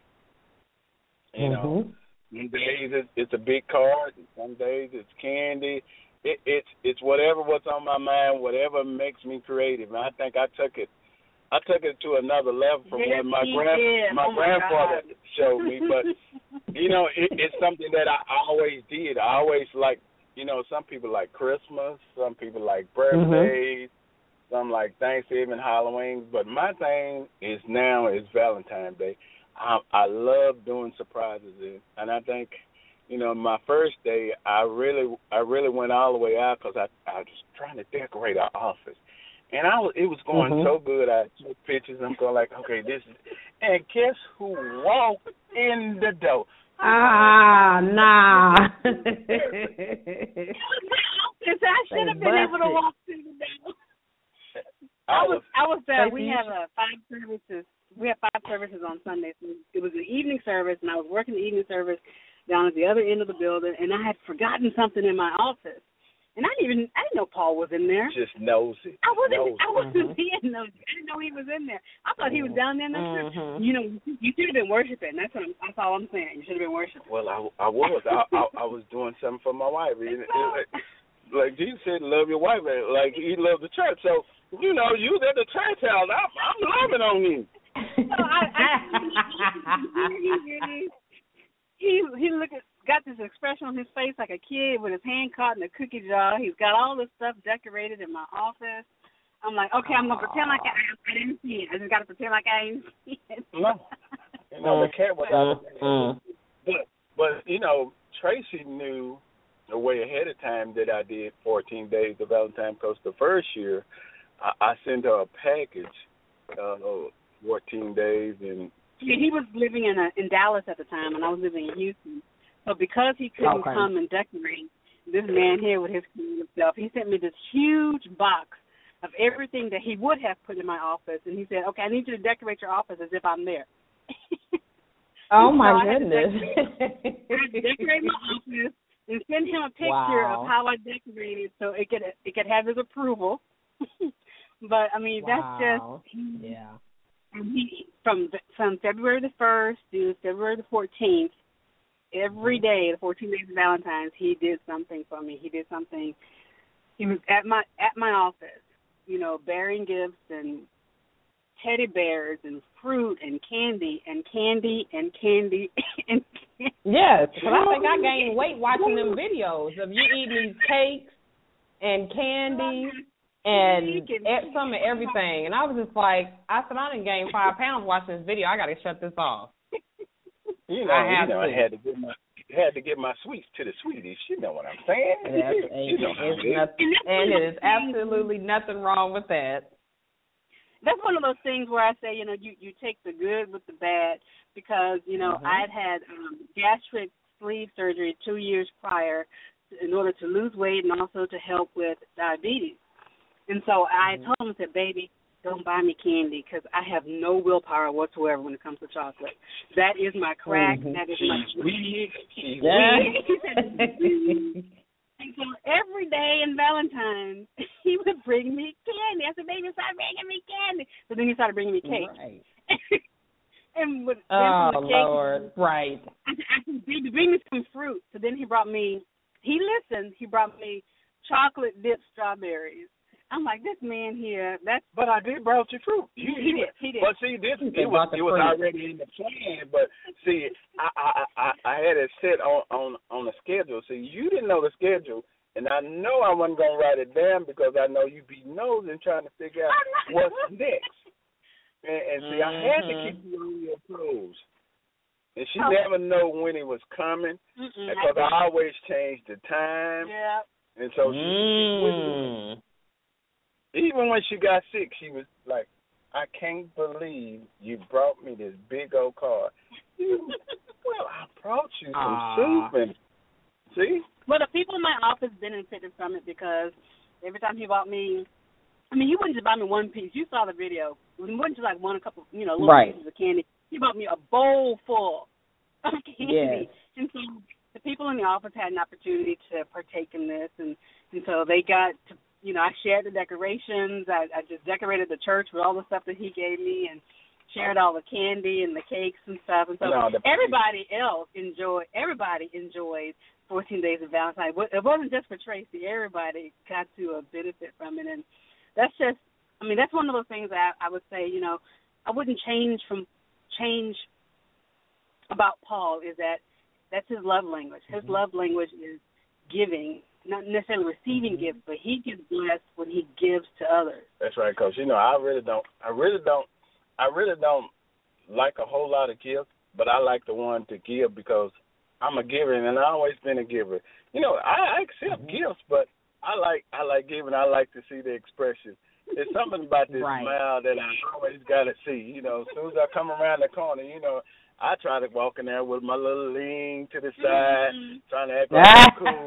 [SPEAKER 19] Some days it's a big card, and some days it's candy. It's whatever what's on my mind, whatever makes me creative. And I think I took it to another level from what my grandfather showed me. But it's something that I always did. I always like, some people like Christmas, some people like birthdays, some like Thanksgiving, Halloween. But my thing is Valentine's Day. I love doing surprises, and I think, my first day, I really went all the way out because I was trying to decorate our office, and it was going so good. I took pictures. I'm going like, okay, this is, and guess who walked in the door?
[SPEAKER 3] Nah.
[SPEAKER 18] I should have been able to walk through the door. I was we have 5 services. We have 5 services on Sundays. It was an evening service, and I was working the evening service down at the other end of the building, and I had forgotten something in my office, and I didn't know Paul was in there.
[SPEAKER 19] Just nosy.
[SPEAKER 18] I wasn't being nosy. I didn't know he was in there. I thought he was down there. You should have been worshiping. That's all I'm saying. You should have been worshiping.
[SPEAKER 19] Well, I was. I was doing something for my wife. Like Jesus said, love your wife like he loved the church. So you was at the church house. I'm loving on you.
[SPEAKER 18] He got this expression on his face like a kid with his hand caught in a cookie jar. He's got all this stuff decorated in my office. I'm like, okay, I'm gonna pretend like I didn't see it. I just gotta pretend like I didn't see it.
[SPEAKER 19] No, the cat was out. But Tracy knew a way ahead of time that I did 14 days of Valentine, because the first year I sent her a package, 14 days, and
[SPEAKER 18] he was living in Dallas at the time, and I was living in Houston. So because he couldn't come and decorate, this man here with his creative stuff, he sent me this huge box of everything that he would have put in my office, and he said, okay, I need you to decorate your office as if I'm there.
[SPEAKER 3] Oh, my goodness.
[SPEAKER 18] I decorate my office and send him a picture of how I decorated so it could have his approval. But, I mean, that's just...
[SPEAKER 3] Yeah.
[SPEAKER 18] From February the 1st to February the 14th, every day, the 14 days of Valentine's, he did something for me. He did something. He was at my office, bearing gifts and teddy bears and fruit and candy and candy and candy and candy.
[SPEAKER 3] Yes, because I think I gained weight watching them videos of you eating these cakes and candy and some of everything. And I was just like, I said, I done gained 5 pounds watching this video. I got to shut this off.
[SPEAKER 19] I had to give my sweets to the sweeties. You know what I'm saying?
[SPEAKER 3] And it is absolutely nothing wrong with that.
[SPEAKER 18] That's one of those things where I say, you take the good with the bad because, I'd had gastric sleeve surgery 2 years prior in order to lose weight and also to help with diabetes. And so I told him, I said, baby, don't buy me candy because I have no willpower whatsoever when it comes to chocolate. That is my crack. That is my sweet. And so every day in Valentine's, he would bring me candy. I said, baby, stop bringing me candy. So then he started bringing me cake.
[SPEAKER 3] Right.
[SPEAKER 18] And with
[SPEAKER 3] Lord, right.
[SPEAKER 18] I said, baby, bring me some fruit. So then he brought me chocolate dipped strawberries. I'm like, this man here,
[SPEAKER 19] But I did brought you fruit.
[SPEAKER 18] He did.
[SPEAKER 19] But see, it was already in the plan. But see, I had it set on the schedule. See, you didn't know the schedule, and I know I wasn't gonna write it down because I know you be nosing trying to figure out what's next. And see, I had to keep you on your toes. And she never know when it was coming because I always changed the time.
[SPEAKER 18] Yeah.
[SPEAKER 19] And so she even when she got sick, she was like, I can't believe you brought me this big old car. Well, I brought you some soup. And see?
[SPEAKER 18] Well, the people in my office benefited from it because every time he bought me, he wouldn't just buy me one piece. You saw the video. It wasn't just like a couple, little pieces of candy. He bought me a bowl full of candy.
[SPEAKER 3] Yes.
[SPEAKER 18] And so the people in the office had an opportunity to partake in this. And so they got to, I shared the decorations. I just decorated the church with all the stuff that he gave me and shared all the candy and the cakes and stuff. And so everybody enjoyed 14 Days of Valentine's. It wasn't just for Tracy. Everybody got to benefit from it. And that's just, that's one of those things that I would say, I wouldn't change about Paul is that's his love language. His love language is giving, not necessarily receiving gifts, but he gets blessed when he gives to others.
[SPEAKER 19] That's right, Coach. I really don't like a whole lot of gifts, but I like the one to give because I'm a giver and I've always been a giver. I accept gifts, but I like giving. I like to see the expression. There's something about this smile that I always got to see. As soon as I come around the corner, I try to walk in there with my little lean to the side, trying to act like cool.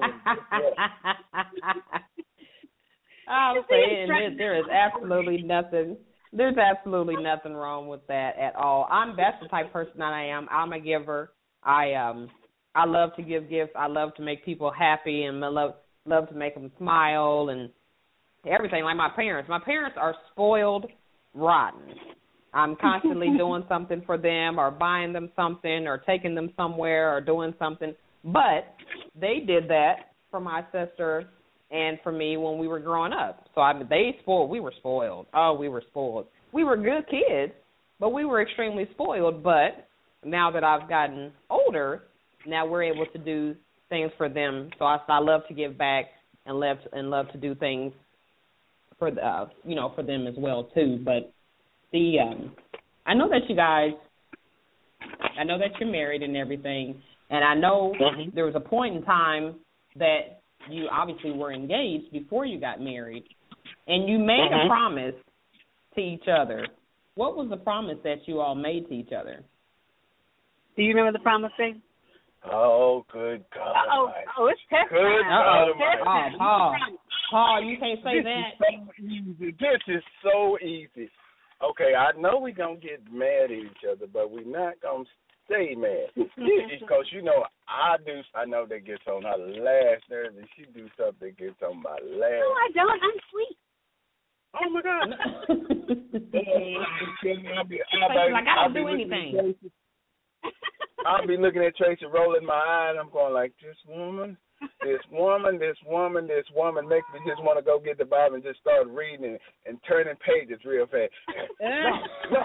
[SPEAKER 3] I'm saying there is absolutely nothing. There's absolutely nothing wrong with that at all. That's the type of person that I am. I'm a giver. I love to give gifts. I love to make people happy and I love to make them smile and everything. Like my parents. My parents are spoiled rotten. I'm constantly doing something for them or buying them something or taking them somewhere or doing something. But they did that for my sister and for me when we were growing up. So they spoiled. We were spoiled. Oh, we were spoiled. We were good kids, but we were extremely spoiled. But now that I've gotten older, now we're able to do things for them. So I love to give back and love to do things for for them as well too. But I know that you guys, I know that you're married and everything, and I know there was a point in time that you obviously were engaged before you got married, and you made a promise to each other. What was the promise that you all made to each other?
[SPEAKER 18] Do you remember the promise thing?
[SPEAKER 19] Oh, good God.
[SPEAKER 18] Oh, it's test time.
[SPEAKER 3] Paul, you can't say that.
[SPEAKER 19] This is so easy. Okay, I know we're going to get mad at each other, but we're not going to stay mad. Because, I know that gets on her last nerve, and she do something that gets on my last.
[SPEAKER 18] No, I don't. I'm sweet.
[SPEAKER 19] Oh, my God.
[SPEAKER 3] I don't do anything.
[SPEAKER 19] I'll be looking at Tracy rolling my eye, and I'm going like, this woman, This woman makes me just want to go get the Bible and just start reading and turning pages real fast. No.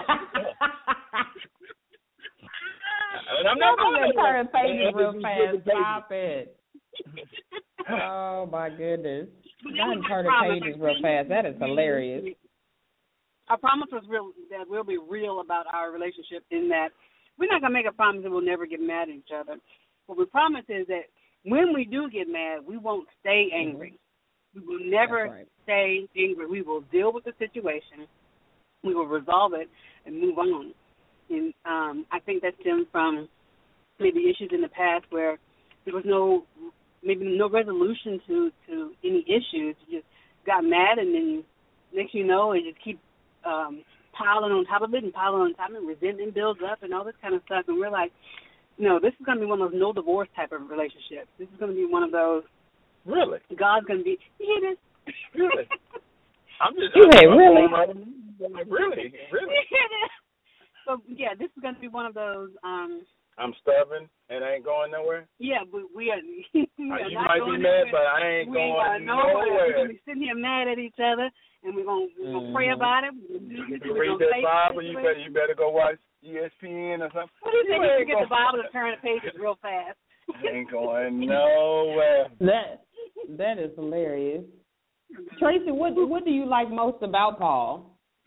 [SPEAKER 19] And I'm not going to
[SPEAKER 3] turn pages real fast. Stop it. Oh, my goodness. I'm turning pages real fast. That is hilarious.
[SPEAKER 18] Our promise was that we'll be real about our relationship in that we're not going to make a promise that we'll never get mad at each other. What we promise is that when we do get mad, we won't stay angry. We will never stay angry. We will deal with the situation. We will resolve it and move on. And I think that stems from maybe issues in the past where there was no resolution to any issues. You just got mad, and then next you know, it just keep piling on top of it and piling on top of it. Resentment builds up and all this kind of stuff. And we're like, no, this is going to be one of those no divorce type of relationships. This is going to be one of those.
[SPEAKER 19] Really?
[SPEAKER 18] God's going to be. You hear this?
[SPEAKER 19] Really? I'm just.
[SPEAKER 3] Really?
[SPEAKER 19] Really?
[SPEAKER 18] You hear this? So yeah, this is going to be one of those.
[SPEAKER 19] I'm stubborn and I ain't going nowhere.
[SPEAKER 18] Yeah, but we are.
[SPEAKER 19] You might be mad, but I ain't going nowhere.
[SPEAKER 18] We're going to be sitting here mad at each other, and we're going to pray about it.
[SPEAKER 19] You read that Bible, you better go watch ESPN or something.
[SPEAKER 18] What do you think? You get the Bible and turn the pages real fast.
[SPEAKER 19] Ain't going nowhere.
[SPEAKER 3] That is hilarious. Tracy, what do you like most about Paul?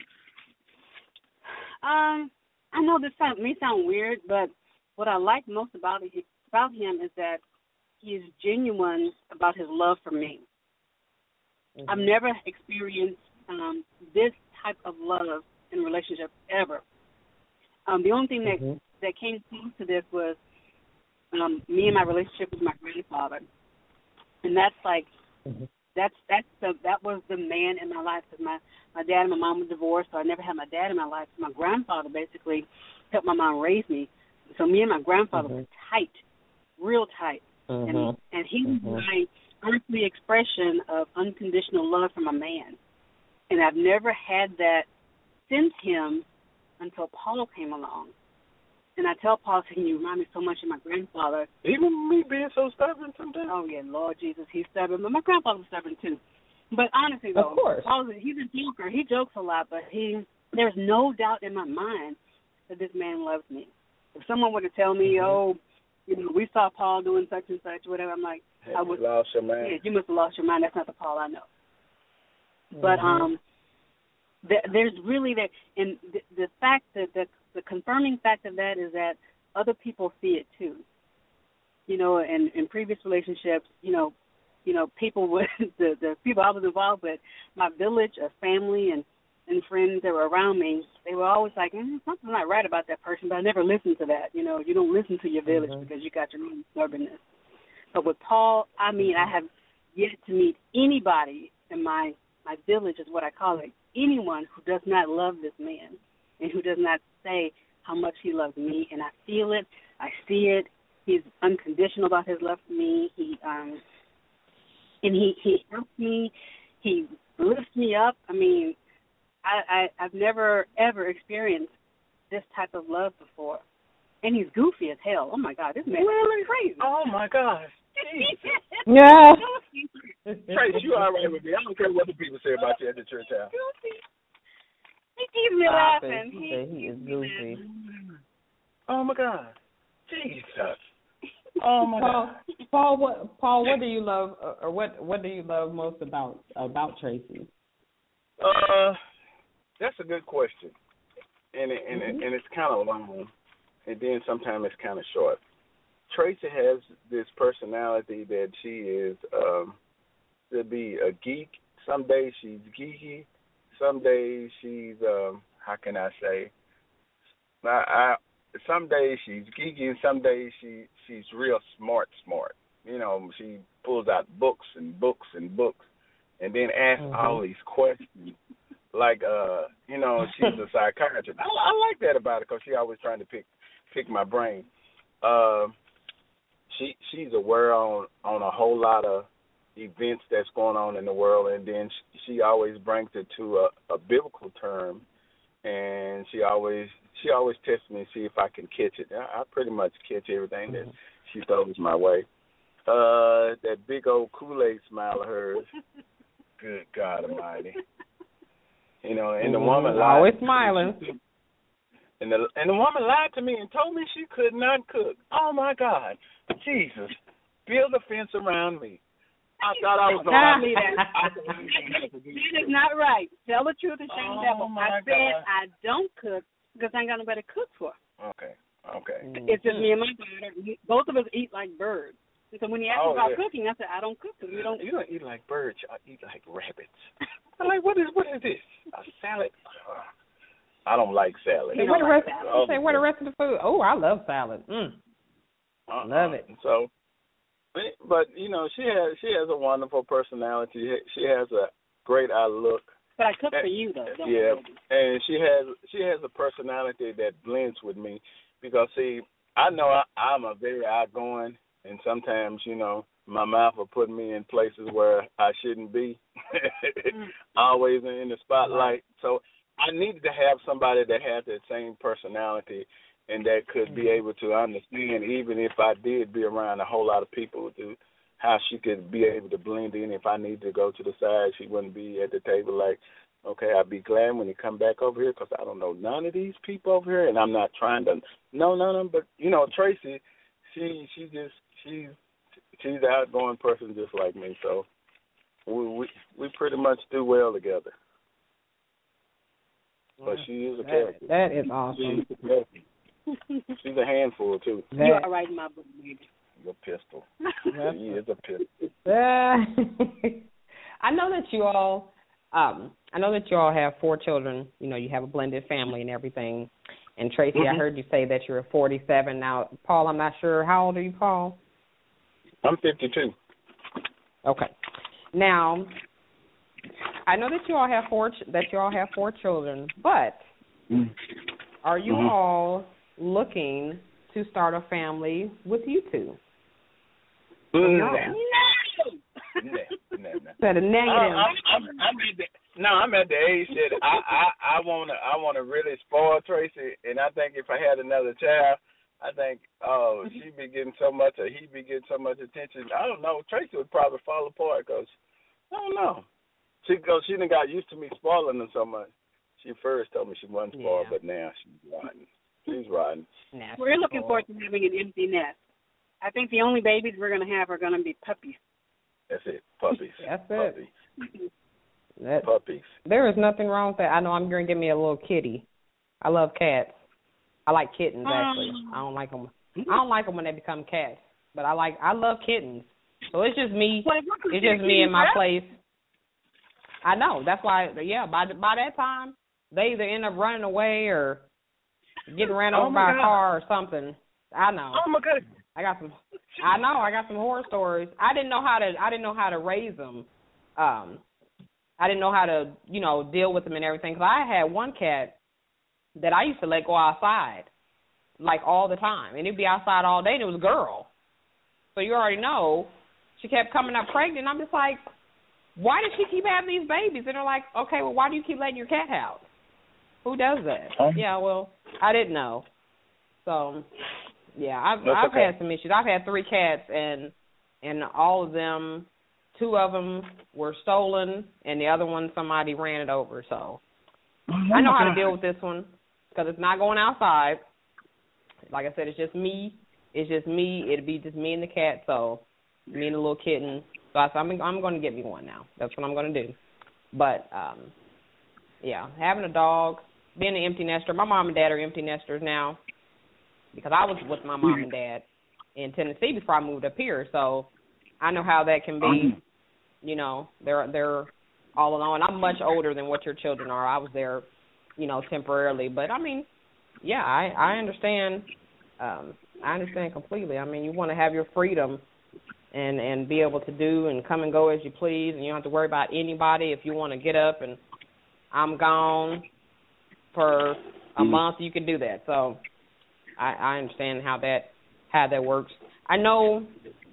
[SPEAKER 18] I know this may sound weird, but what I like most about him is that he is genuine about his love for me. Mm-hmm. I've never experienced this type of love in a relationship ever. The only thing that came close to this was me and my relationship with my grandfather, and that's like that was the man in my life, because my dad and my mom were divorced, so I never had my dad in my life. So my grandfather basically helped my mom raise me. So me and my grandfather were tight, real tight, and he was my earthly expression of unconditional love from a man, and I've never had that since him until Paul came along. And I tell Paul, you remind me so much of my grandfather.
[SPEAKER 19] Even me being so stubborn sometimes.
[SPEAKER 18] Oh, yeah, Lord Jesus, he's stubborn. But my grandfather was stubborn, too. But honestly, though,
[SPEAKER 3] of course.
[SPEAKER 18] He's a joker. He jokes a lot, but there's no doubt in my mind that this man loves me. If someone were to tell me, we saw Paul doing such and such, whatever, I'm like,
[SPEAKER 19] I would lost your mind.
[SPEAKER 18] Yeah, you must have lost your mind. That's not the Paul I know. But there's really that, and the fact that the confirming fact of that is that other people see it too. And in previous relationships, people with the people I was involved with, my village of family and friends that were around me, they were always like, something's not right about that person, but I never listened to that. You don't listen to your village because you got your own stubbornness. But with Paul, I have yet to meet anybody in my village, is what I call it, anyone who does not love this man and who does not say how much he loves me. And I feel it. I see it. He's unconditional about his love for me. He helps me. He lifts me up. I've never, ever experienced this type of love before. And he's goofy as hell. Oh, my God. This man is crazy.
[SPEAKER 19] Oh, my gosh.
[SPEAKER 3] Yeah.
[SPEAKER 19] Trace, you all right with me. I don't care what the people say about you at the church house.
[SPEAKER 18] He keeps me laughing.
[SPEAKER 3] He is goofy.
[SPEAKER 19] Oh, my God. Jesus. Oh, my God.
[SPEAKER 3] Paul, what do you love, or what do you love most about Tracy?
[SPEAKER 19] That's a good question. And it's kind of long, and then sometimes it's kind of short. Tracy has this personality that she is to be a geek. Some days she's geeky. Some days she's how can I say? Some days she's geeky, and some days she's real smart. She pulls out books and books and books, and then asks all these questions. Like she's a psychiatrist. I like that about her because she's always trying to pick my brain. She's aware on a whole lot of events that's going on in the world, and then she always brings it to a biblical term, and she always tests me to see if I can catch it. I pretty much catch everything that she throws my way. That big old Kool-Aid smile of hers. Good God Almighty. You know, and the woman lied.
[SPEAKER 3] Always smiling.
[SPEAKER 19] And the woman lied to me and told me she could not cook. Oh my God, Jesus! Build a fence around me. I thought I was
[SPEAKER 18] That is not right. Tell the truth and shame the devil. I said I don't cook because I ain't got nobody to cook for.
[SPEAKER 19] Okay.
[SPEAKER 18] It's just me and my daughter. Both of us eat like birds. And so when you ask me about cooking, I said I don't cook because we don't.
[SPEAKER 19] You don't eat like birds. I eat like rabbits. I'm like, what is this? A salad? I don't like salad.
[SPEAKER 3] Hey, what the rest of the food? Oh, I love salad. Love it.
[SPEAKER 19] So, but you know, she has a wonderful personality. She has a great outlook.
[SPEAKER 18] But I cook for you though.
[SPEAKER 19] Yeah, and she has a personality that blends with me because see, I know I'm a very outgoing, and sometimes you know my mouth will put me in places where I shouldn't be, always in the spotlight. So I needed to have somebody that had that same personality and that could be able to understand, even if I did be around a whole lot of people, to how she could be able to blend in. If I needed to go to the side, she wouldn't be at the table like, okay, I'd be glad when you come back over here because I don't know none of these people over here, and I'm not trying to know none of them. But, you know, Tracy, she's an outgoing person just like me, so we pretty much do well together. But she is a character.
[SPEAKER 3] That is awesome.
[SPEAKER 19] She's a handful, too.
[SPEAKER 18] You're all right in my book, baby.
[SPEAKER 19] Your pistol. She is a pistol.
[SPEAKER 3] I know that you all have 4 children. You know, you have a blended family and everything. And Tracy, I heard you say that you're 47 now. Paul, I'm not sure. How old are you, Paul?
[SPEAKER 19] I'm 52.
[SPEAKER 3] Okay. Now, I know that you all have 4 children, but are you all looking to start a family with you two?
[SPEAKER 19] No.
[SPEAKER 3] Said a negative.
[SPEAKER 19] I'm at the age that I wanna really spoil Tracy, and I think if I had another child, I think she'd be getting so much or he'd be getting so much attention. I don't know. Tracy would probably fall apart because I don't know. She done got used to me spoiling her so much. She first told me she wasn't spoiled, but now she's rotten. She's rotten.
[SPEAKER 18] We're looking forward to having an empty nest. I think the only babies we're going to have are going to be puppies.
[SPEAKER 19] That's it. Puppies.
[SPEAKER 3] That's
[SPEAKER 19] it.
[SPEAKER 3] Puppies.
[SPEAKER 19] Puppies.
[SPEAKER 3] There is nothing wrong with that. I know I'm going to give me a little kitty. I love cats. I like kittens, actually. I don't like them when they become cats. But I love kittens. So it's just me. It's just me in my place. I know. That's why, by that time, they either end up running away or getting ran over by a car or something. I know.
[SPEAKER 19] Oh my God.
[SPEAKER 3] I got some horror stories. I didn't know how to raise them. I didn't know how to, deal with them and everything. Because I had one cat that I used to let go outside, like all the time, and it'd be outside all day. And it was a girl, so you already know. She kept coming up pregnant. I'm just like, why does she keep having these babies? And they're like, okay, well, why do you keep letting your cat out? Who does that? Yeah, well, I didn't know. So, yeah, I've had some issues. I've had 3 cats, and all of them, 2 of them were stolen, and the other one somebody ran it over. So I know how to deal with this one because it's not going outside. Like I said, it's just me. It'll be just me and the cat. So me and the little kitten. So I'm going to get me one now. That's what I'm going to do. But having a dog, being an empty nester. My mom and dad are empty nesters now because I was with my mom and dad in Tennessee before I moved up here. So I know how that can be. They're all alone. I'm much older than what your children are. I was there, temporarily. But I mean, I understand. I understand completely. I mean, you want to have your freedom and be able to do and come and go as you please, and you don't have to worry about anybody. If you want to get up and I'm gone for a month, you can do that. So I understand how that works. I know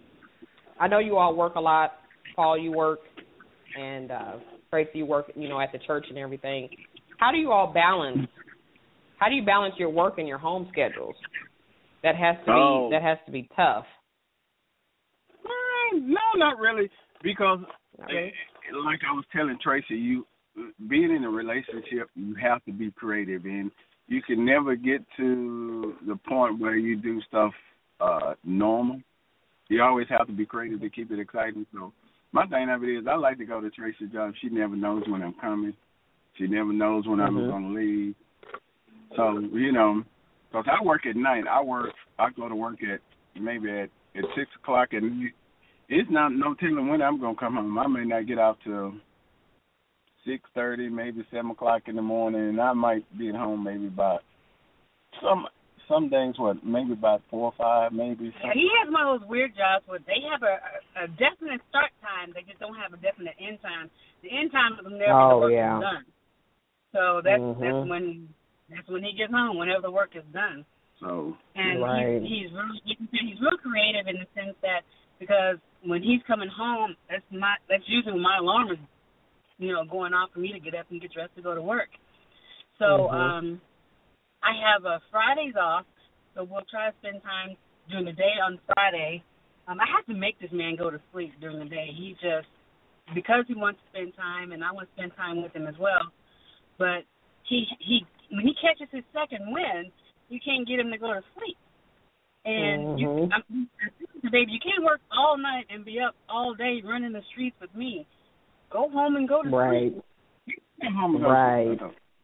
[SPEAKER 3] you all work a lot. Paul, you work, and Tracy, you work, at the church and everything. How do you balance your work and your home schedules? That has to be tough.
[SPEAKER 19] No, not really. Because, like I was telling Tracy, you being in a relationship, you have to be creative, and you can never get to the point where you do stuff normal. You always have to be creative to keep it exciting. So my thing of it is, I like to go to Tracy's job. She never knows when I'm coming. She never knows when I'm going to leave. So, you know, because I work at night. I go to work at 6 o'clock, and it's not no telling when I'm going to come home. I may not get out till 6:30, maybe 7 o'clock in the morning, and I might be at home maybe about some days, maybe about 4 or 5, maybe.
[SPEAKER 20] Yeah, he has one of those weird jobs where they have a definite start time. They just don't have a definite end time. The end time is whenever the work is done. So that's when he gets home, whenever the work is done.
[SPEAKER 19] So
[SPEAKER 20] he's real creative in the sense that, because when he's coming home, that's usually when my alarm is, going off for me to get up and get dressed to go to work. So I have Fridays off, so we'll try to spend time during the day on Friday. I have to make this man go to sleep during the day. He just, because he wants to spend time, and I want to spend time with him as well. But he when he catches his second wind, you can't get him to go to sleep. And baby, you can't work all night and be up all day running the streets with me. Go home and go to sleep.
[SPEAKER 3] Right.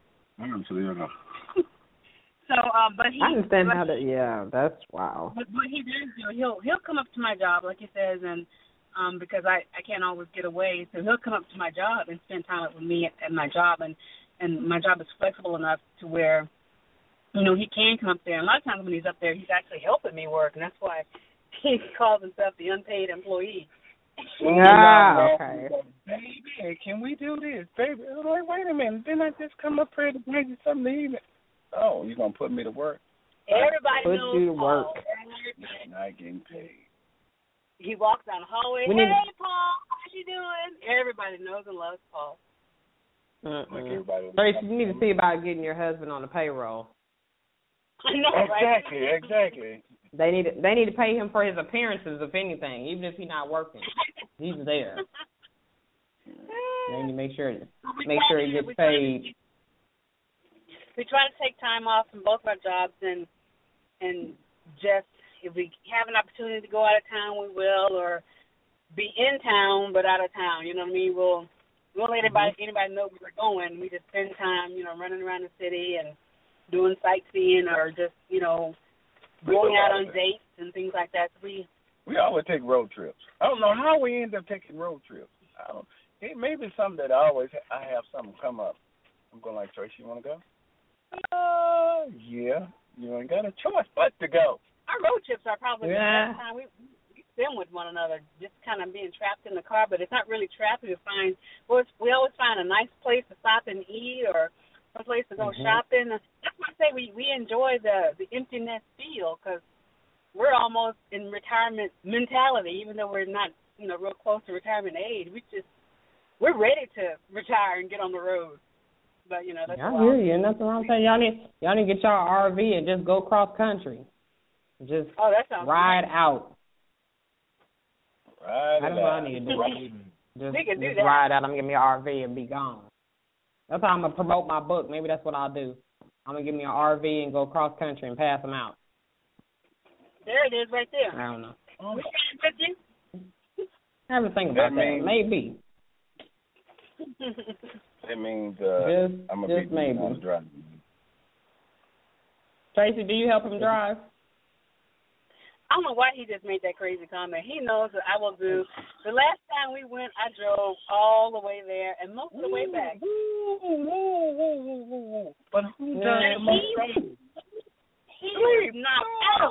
[SPEAKER 20] So, but he.
[SPEAKER 3] I understand how that. Yeah, that's wow.
[SPEAKER 20] But what he does do, he'll come up to my job, like he says, and because I can't always get away, so he'll come up to my job and spend time with me at my job, and my job is flexible enough to where, he can come up there. And a lot of times when he's up there, he's actually helping me work, and that's why he calls himself the unpaid employee.
[SPEAKER 3] Yeah, okay.
[SPEAKER 5] Baby, can we do this? Baby, wait a minute. Didn't I just come up here to bring you something to eat? Oh, you're going to put me to work?
[SPEAKER 20] Everybody knows
[SPEAKER 3] you to work.
[SPEAKER 20] Paul.
[SPEAKER 19] Not getting paid.
[SPEAKER 20] He walks down the hallway. Hey, Paul, how you doing? Everybody knows and loves Paul.
[SPEAKER 3] Tracy, you need to see about getting your husband on the payroll.
[SPEAKER 20] I know, right?
[SPEAKER 5] Exactly.
[SPEAKER 3] They need to pay him for his appearances, if anything, even if he's not working. He's there. They need to make sure he gets paid.
[SPEAKER 20] We try to take time off from both our jobs, and just if we have an opportunity to go out of town, we will, or be in town but out of town. You know what I mean? We'll let anybody know where we're going. We just spend time, running around the city and doing sightseeing, or just going out on dates and things like that. So we
[SPEAKER 19] always take road trips. I don't know how we end up taking road trips. It may be something that I have something come up. I'm going like, Tracy, you want to go? Yeah. You ain't got a choice but to go.
[SPEAKER 20] Our road trips are probably the best time we spend with one another, just kind of being trapped in the car. But it's not really trapped. We always find a nice place to stop and eat, or some place to go shopping. That's why I say we enjoy the emptiness feel, because we're almost in retirement mentality, even though we're not real close to retirement age. We're ready to retire and get on the road. But that's
[SPEAKER 3] I hear you, and that's what I'm saying. Y'all need to get y'all RV and just go cross country. Just ride out. That's what I need to do. Just ride out. I'm gonna get me an RV and be gone. That's how I'm gonna promote my book. Maybe that's what I'll do. I'm gonna get me an RV and go cross country and pass them out.
[SPEAKER 20] There it is, right there.
[SPEAKER 3] I don't know.
[SPEAKER 20] We got you.
[SPEAKER 3] I haven't think about that. Maybe.
[SPEAKER 19] It means I'm a
[SPEAKER 3] just maybe.
[SPEAKER 19] On the drive.
[SPEAKER 3] Tracy, do you help him drive?
[SPEAKER 20] I don't know why he just made that crazy comment. He knows that I will do. The last time we went, I drove all the way there and most of the way back.
[SPEAKER 5] But who does the most?
[SPEAKER 20] He's not out.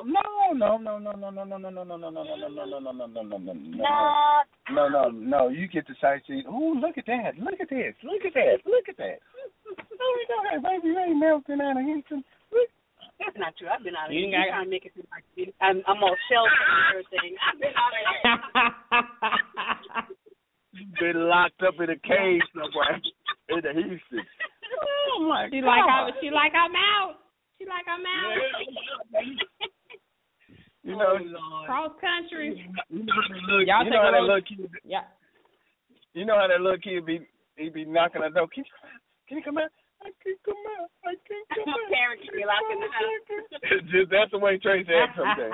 [SPEAKER 19] No. You get the sightseeing. Oh, look at that. Look at this. Look at that. Look at that. Oh, my God, baby, you ain't melting out of Houston.
[SPEAKER 20] That's not true. I've been out of here. You're trying to make it seem like I'm all sheltered and everything. I've been out of here.
[SPEAKER 19] You've been locked up in a cage somewhere in the Houston. Oh, my God.
[SPEAKER 3] She like I'm out. You know, cross country.
[SPEAKER 5] You know how that little kid.
[SPEAKER 3] Yeah.
[SPEAKER 5] You know how that little kid be knocking on the door. Can you come out? I can't come out.
[SPEAKER 20] Parents be locking the house.
[SPEAKER 5] Just that's the way Tracy acts sometimes.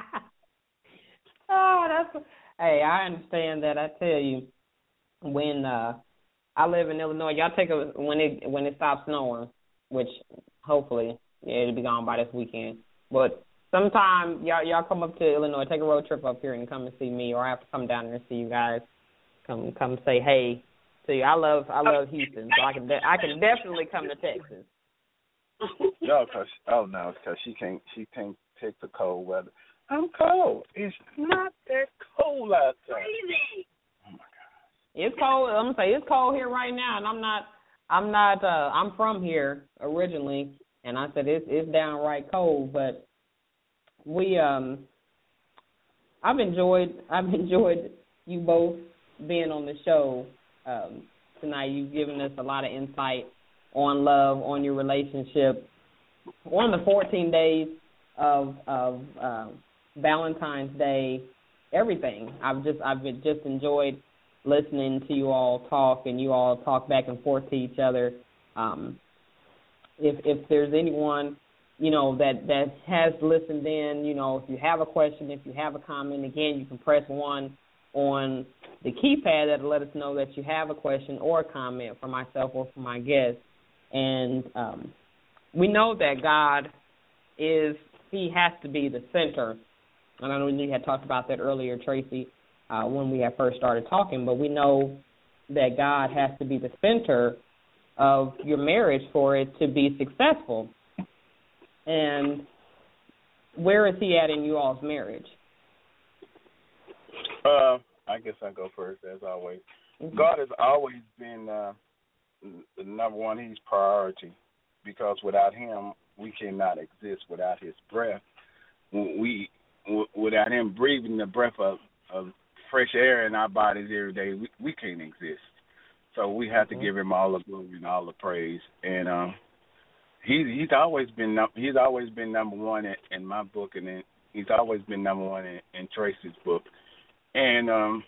[SPEAKER 3] Hey, I understand that. I tell you, when I live in Illinois, y'all take when it stops snowing, which hopefully it'll be gone by this weekend. But sometime y'all come up to Illinois, take a road trip up here and come and see me, or I have to come down there and see you guys. Come say hey to you. I love Houston, so I can definitely come to Texas.
[SPEAKER 5] No, because she can't take the cold weather. I'm cold. It's not that cold outside.
[SPEAKER 20] Crazy.
[SPEAKER 5] Oh my God.
[SPEAKER 3] It's cold. I'm gonna say it's cold here right now, and I'm from here originally, and I said it's downright cold, but I've enjoyed you both being on the show tonight. You've given us a lot of insight on love, on your relationship, on the 14 days of Valentine's Day, everything. I've just enjoyed listening to you all talk, and you all talk back and forth to each other. If there's anyone, that has listened in, if you have a question, if you have a comment, again, you can press 1 on the keypad that'll let us know that you have a question or a comment for myself or for my guest. And we know that God He has to be the center. And I know you had talked about that earlier, Tracy, when we had first started talking, but we know that God has to be the center of your marriage for it to be successful. And where is He at in you all's marriage?
[SPEAKER 5] I guess I go first, as always. Mm-hmm. God has always been the number one. He's priority, because without Him, we cannot exist. Without His breath, without Him breathing the breath of fresh air in our bodies every day, we can't exist. So we have to give Him all the glory and all the praise. And He's always been number one in my book, and He's always been number one in Tracy's book. And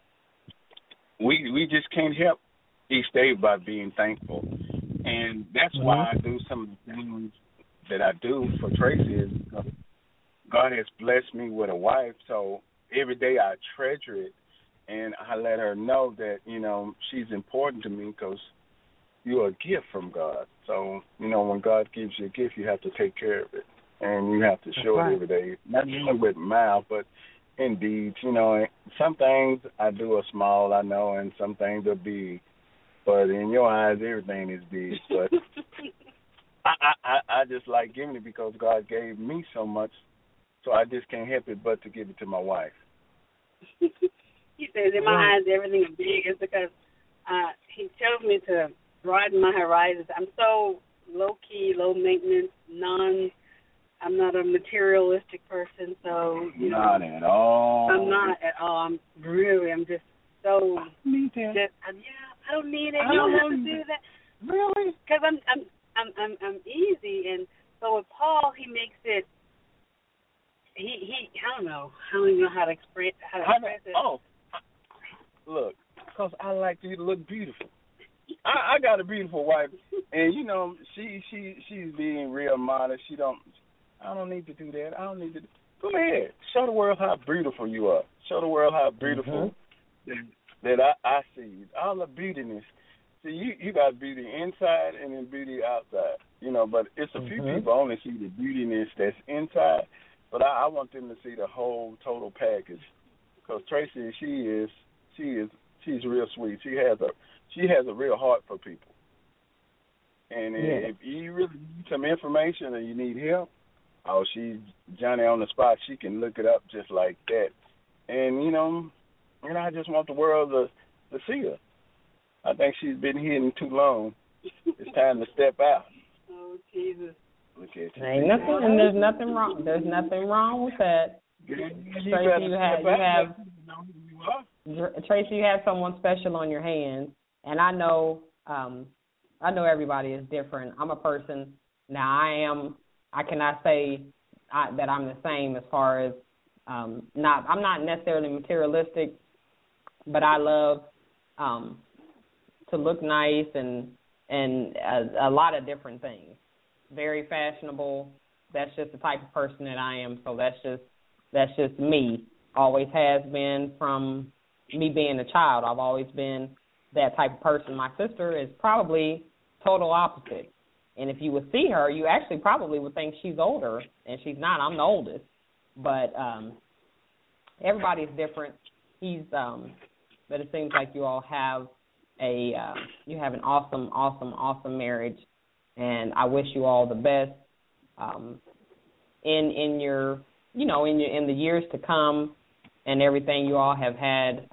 [SPEAKER 5] we just can't help each day by being thankful. And that's why I do some of the things that I do for Tracy, is because God has blessed me with a wife, so every day I treasure it, and I let her know that, she's important to me, because you're a gift from God. So, when God gives you a gift, you have to take care of it, and you have to show it every day, not only with mouth, but in deeds. Some things I do are small, I know, and some things are big, but in your eyes, everything is big. But I just like giving it, because God gave me so much, so I just can't help it but to give it to my wife.
[SPEAKER 20] He says, in my eyes, everything is big. It's because He tells me to broaden my horizons. I'm so low-key, low-maintenance, I'm not a materialistic person, so,
[SPEAKER 5] Not at all.
[SPEAKER 20] I'm not at all. I'm just so, I don't need it. You don't have to do that. Really? Because I'm easy, and so with Paul, he makes it, I don't know. I don't even know how to express it.
[SPEAKER 5] Oh, look, because I like you to look beautiful. I got a beautiful wife, and she's being real modest. I don't need to do that. I don't need to. Go ahead, show the world how beautiful you are. Show the world how beautiful that I see. All the beautiness. See, you got beauty inside and then beauty outside. But it's a few people only see the beautiness that's inside. But I want them to see the whole total package. Because Tracy, she's real sweet. She has a real heart for people. And if you really need some information or you need help, she's Johnny on the spot. She can look it up just like that. And I just want the world to see her. I think she's been hidden too long. It's time to step out.
[SPEAKER 20] Oh, Jesus.
[SPEAKER 5] Look at you.
[SPEAKER 3] Ain't nothing, and there's nothing wrong. There's nothing wrong with that. Tracy, you have someone special on your hands, and I know everybody is different. I'm a person now. I cannot say that I'm the same as far as I'm not necessarily materialistic, but I love to look nice and a lot of different things. Very fashionable. That's just the type of person that I am. So that's just me. Always has been from me being a child. I've always been that type of person. My sister is probably total opposite. And if you would see her, you actually probably would think she's older, and she's not. I'm the oldest. But everybody's different. But it seems like you all have you have an awesome marriage, and I wish you all the best in your in the years to come and everything. You all have had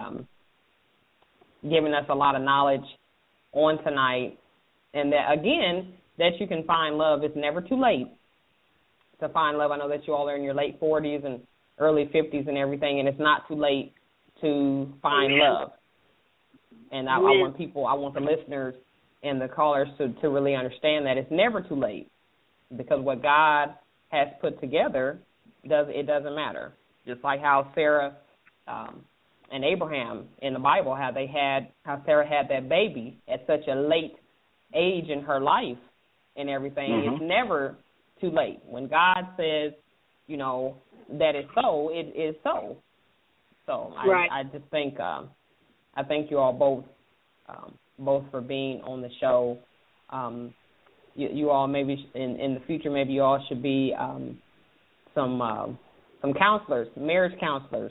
[SPEAKER 3] given us a lot of knowledge on tonight, and that again that you can find love. It's never too late to find love. I know that you all are in your late 40s and early 50s and everything, and it's not too late to find love. And I want the listeners and the callers to really understand that it's never too late, because what God has put together, it doesn't matter. Just like how Sarah and Abraham in the Bible, how Sarah had that baby at such a late age in her life and everything. Mm-hmm. It's never too late. When God says, that it's so, it is so. So right. I just think I thank you all both for being on the show. You all maybe in the future, maybe you all should be some counselors, marriage counselors.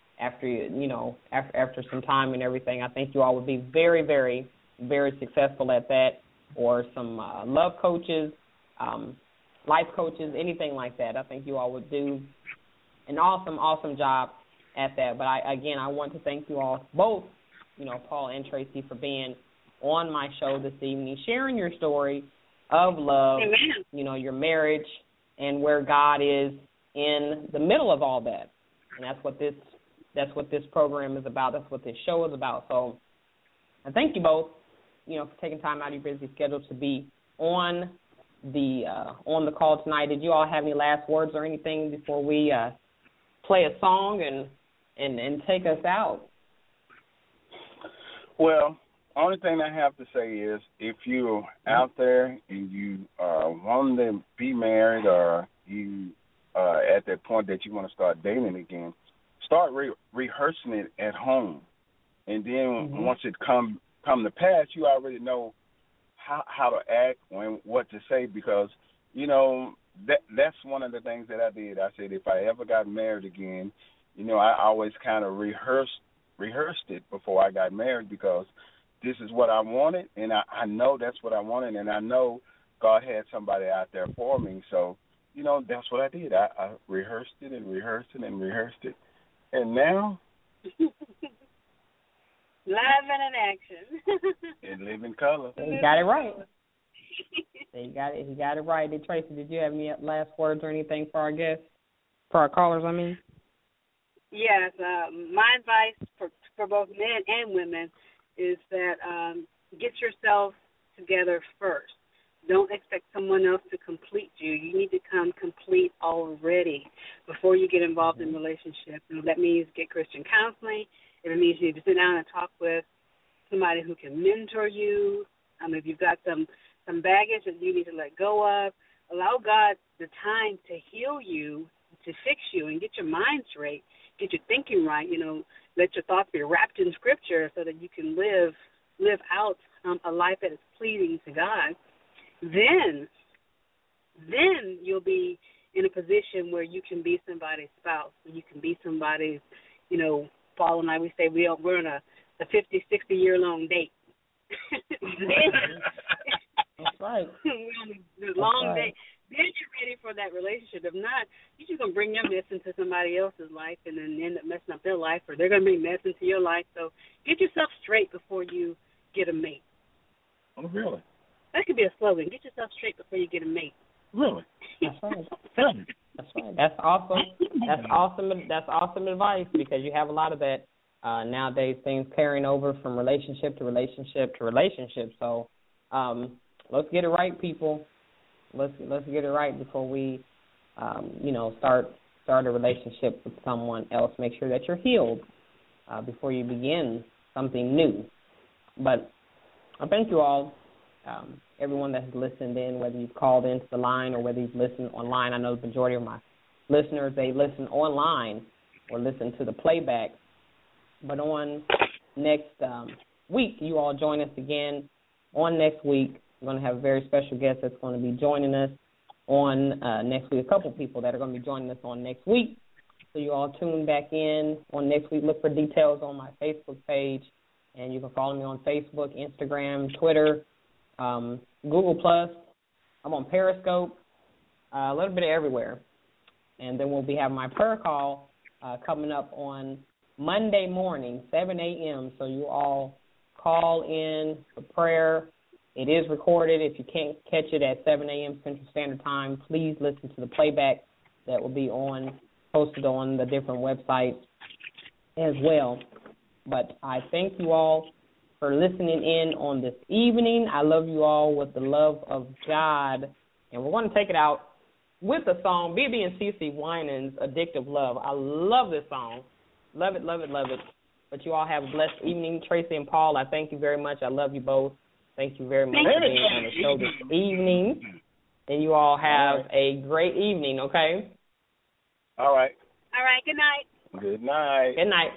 [SPEAKER 3] After some time and everything, I think you all would be very, very, very successful at that. Or some love coaches, life coaches, anything like that. I think you all would do an awesome job at that. But I want to thank you all, both, Paul and Tracy, for being on my show this evening, sharing your story of love,
[SPEAKER 20] Amen.
[SPEAKER 3] Your marriage, and where God is in the middle of all that. And that's what this program is about. That's what this show is about. So I thank you both, for taking time out of your busy schedule to be on the call tonight. Did you all have any last words or anything before we play a song and take us out?
[SPEAKER 19] Well, only thing I have to say is, if you're out there and you want to be married, or you at that point that you want to start dating again, start rehearsing it at home, and then once it come to pass, you already know how to act and what to say, because that's one of the things that I did. I said, if I ever got married again, I always kind of rehearsed it before I got married, because this is what I wanted, and I know that's what I wanted, and I know God had somebody out there for me. So, that's what I did. I rehearsed it and rehearsed it and rehearsed it. And now,
[SPEAKER 20] live and in action.
[SPEAKER 19] In living color.
[SPEAKER 3] You got it right. He got it right. Tracy, did you have any last words or anything for our guests? For our callers, I mean?
[SPEAKER 20] Yes. My advice for both men and women is that get yourself together first. Don't expect someone else to complete you. You need to come complete already before you get involved in a relationship. And that means get Christian counseling. If it means you need to sit down and talk with somebody who can mentor you. If you've got some baggage that you need to let go of, allow God the time to heal you, to fix you, and get your mind straight, get your thinking right. Let your thoughts be wrapped in Scripture so that you can live out a life that is pleasing to God. Then you'll be in a position where you can be somebody's spouse, and you can be somebody's, Paul and I, we say we're on a 50, 60-year-long date.
[SPEAKER 3] That's right.
[SPEAKER 20] We're on a long date. Then you're ready for that relationship. If not, you're just going to bring your mess into somebody else's life and then end up messing up their life, or they're going to bring mess into your life. So get yourself straight before you get a mate.
[SPEAKER 19] Oh, really?
[SPEAKER 20] That could be a slogan. Get yourself straight before you get a mate.
[SPEAKER 19] Really?
[SPEAKER 3] That's right. That's right. That's awesome. That's awesome advice, because you have a lot of that nowadays, things carrying over from relationship to relationship to relationship. So let's get it right, people. Let's get it right before we, start start a relationship with someone else, make sure that you're healed before you begin something new. But I thank you all, everyone that has listened in, whether you've called into the line or whether you've listened online. I know the majority of my listeners, they listen online or listen to the playback. But on next week, you all join us again. On next week, we're going to have a very special guest that's going to be joining us on next week. A couple people that are going to be joining us on next week. So you all tune back in on next week. Look for details on my Facebook page, and you can follow me on Facebook, Instagram, Twitter, Google+. I'm on Periscope, a little bit of everywhere. And then we'll be having my prayer call coming up on Monday morning, 7 a.m. So you all call in for prayer. It is recorded. If you can't catch it at 7 a.m. Central Standard Time, please listen to the playback that will be posted on the different websites as well. But I thank you all for listening in on this evening. I love you all with the love of God. And we're going to take it out with the song BB and CeCe Winans, Addictive Love. I love this song. Love it, love it, love it. But you all have a blessed evening. Tracy and Paul, I thank you very much. I love you both. Thank you very much for being on the show this evening. And you all have a great evening, okay?
[SPEAKER 19] All right.
[SPEAKER 20] All right. Good night.
[SPEAKER 19] Good night.
[SPEAKER 3] Good night.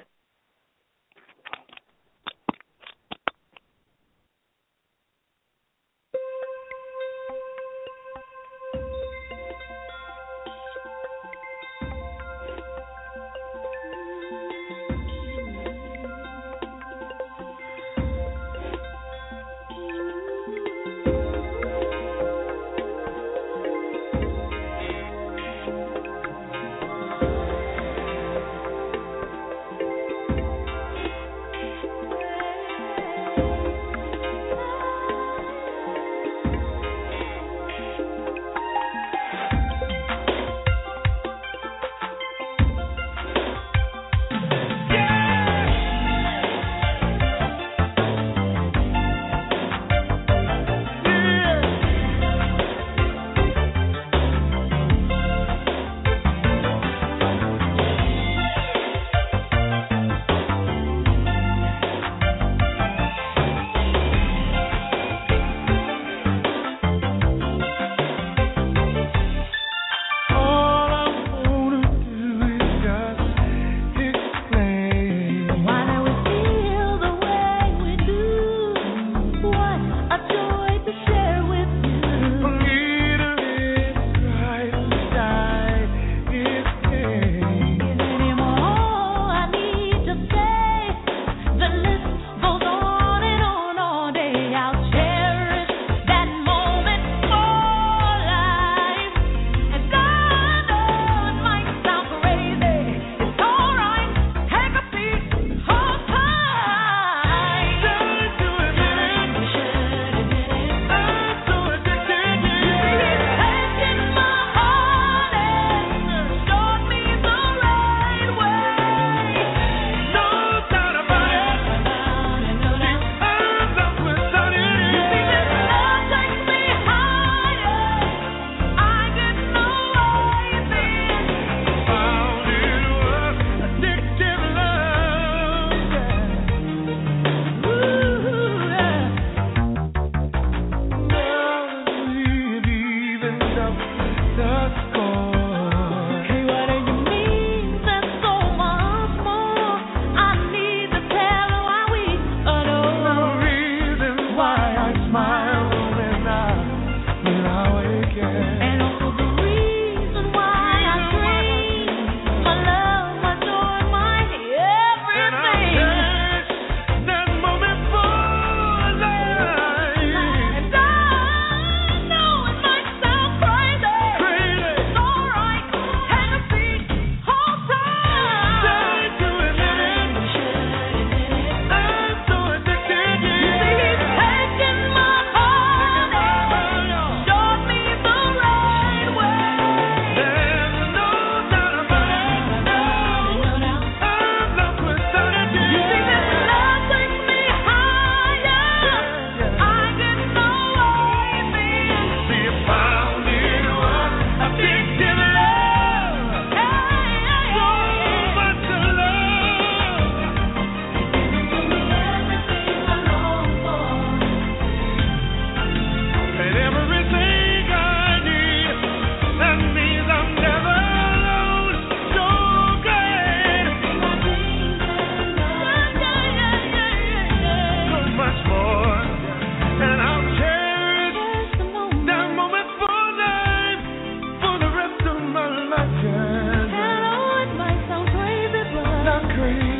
[SPEAKER 21] free.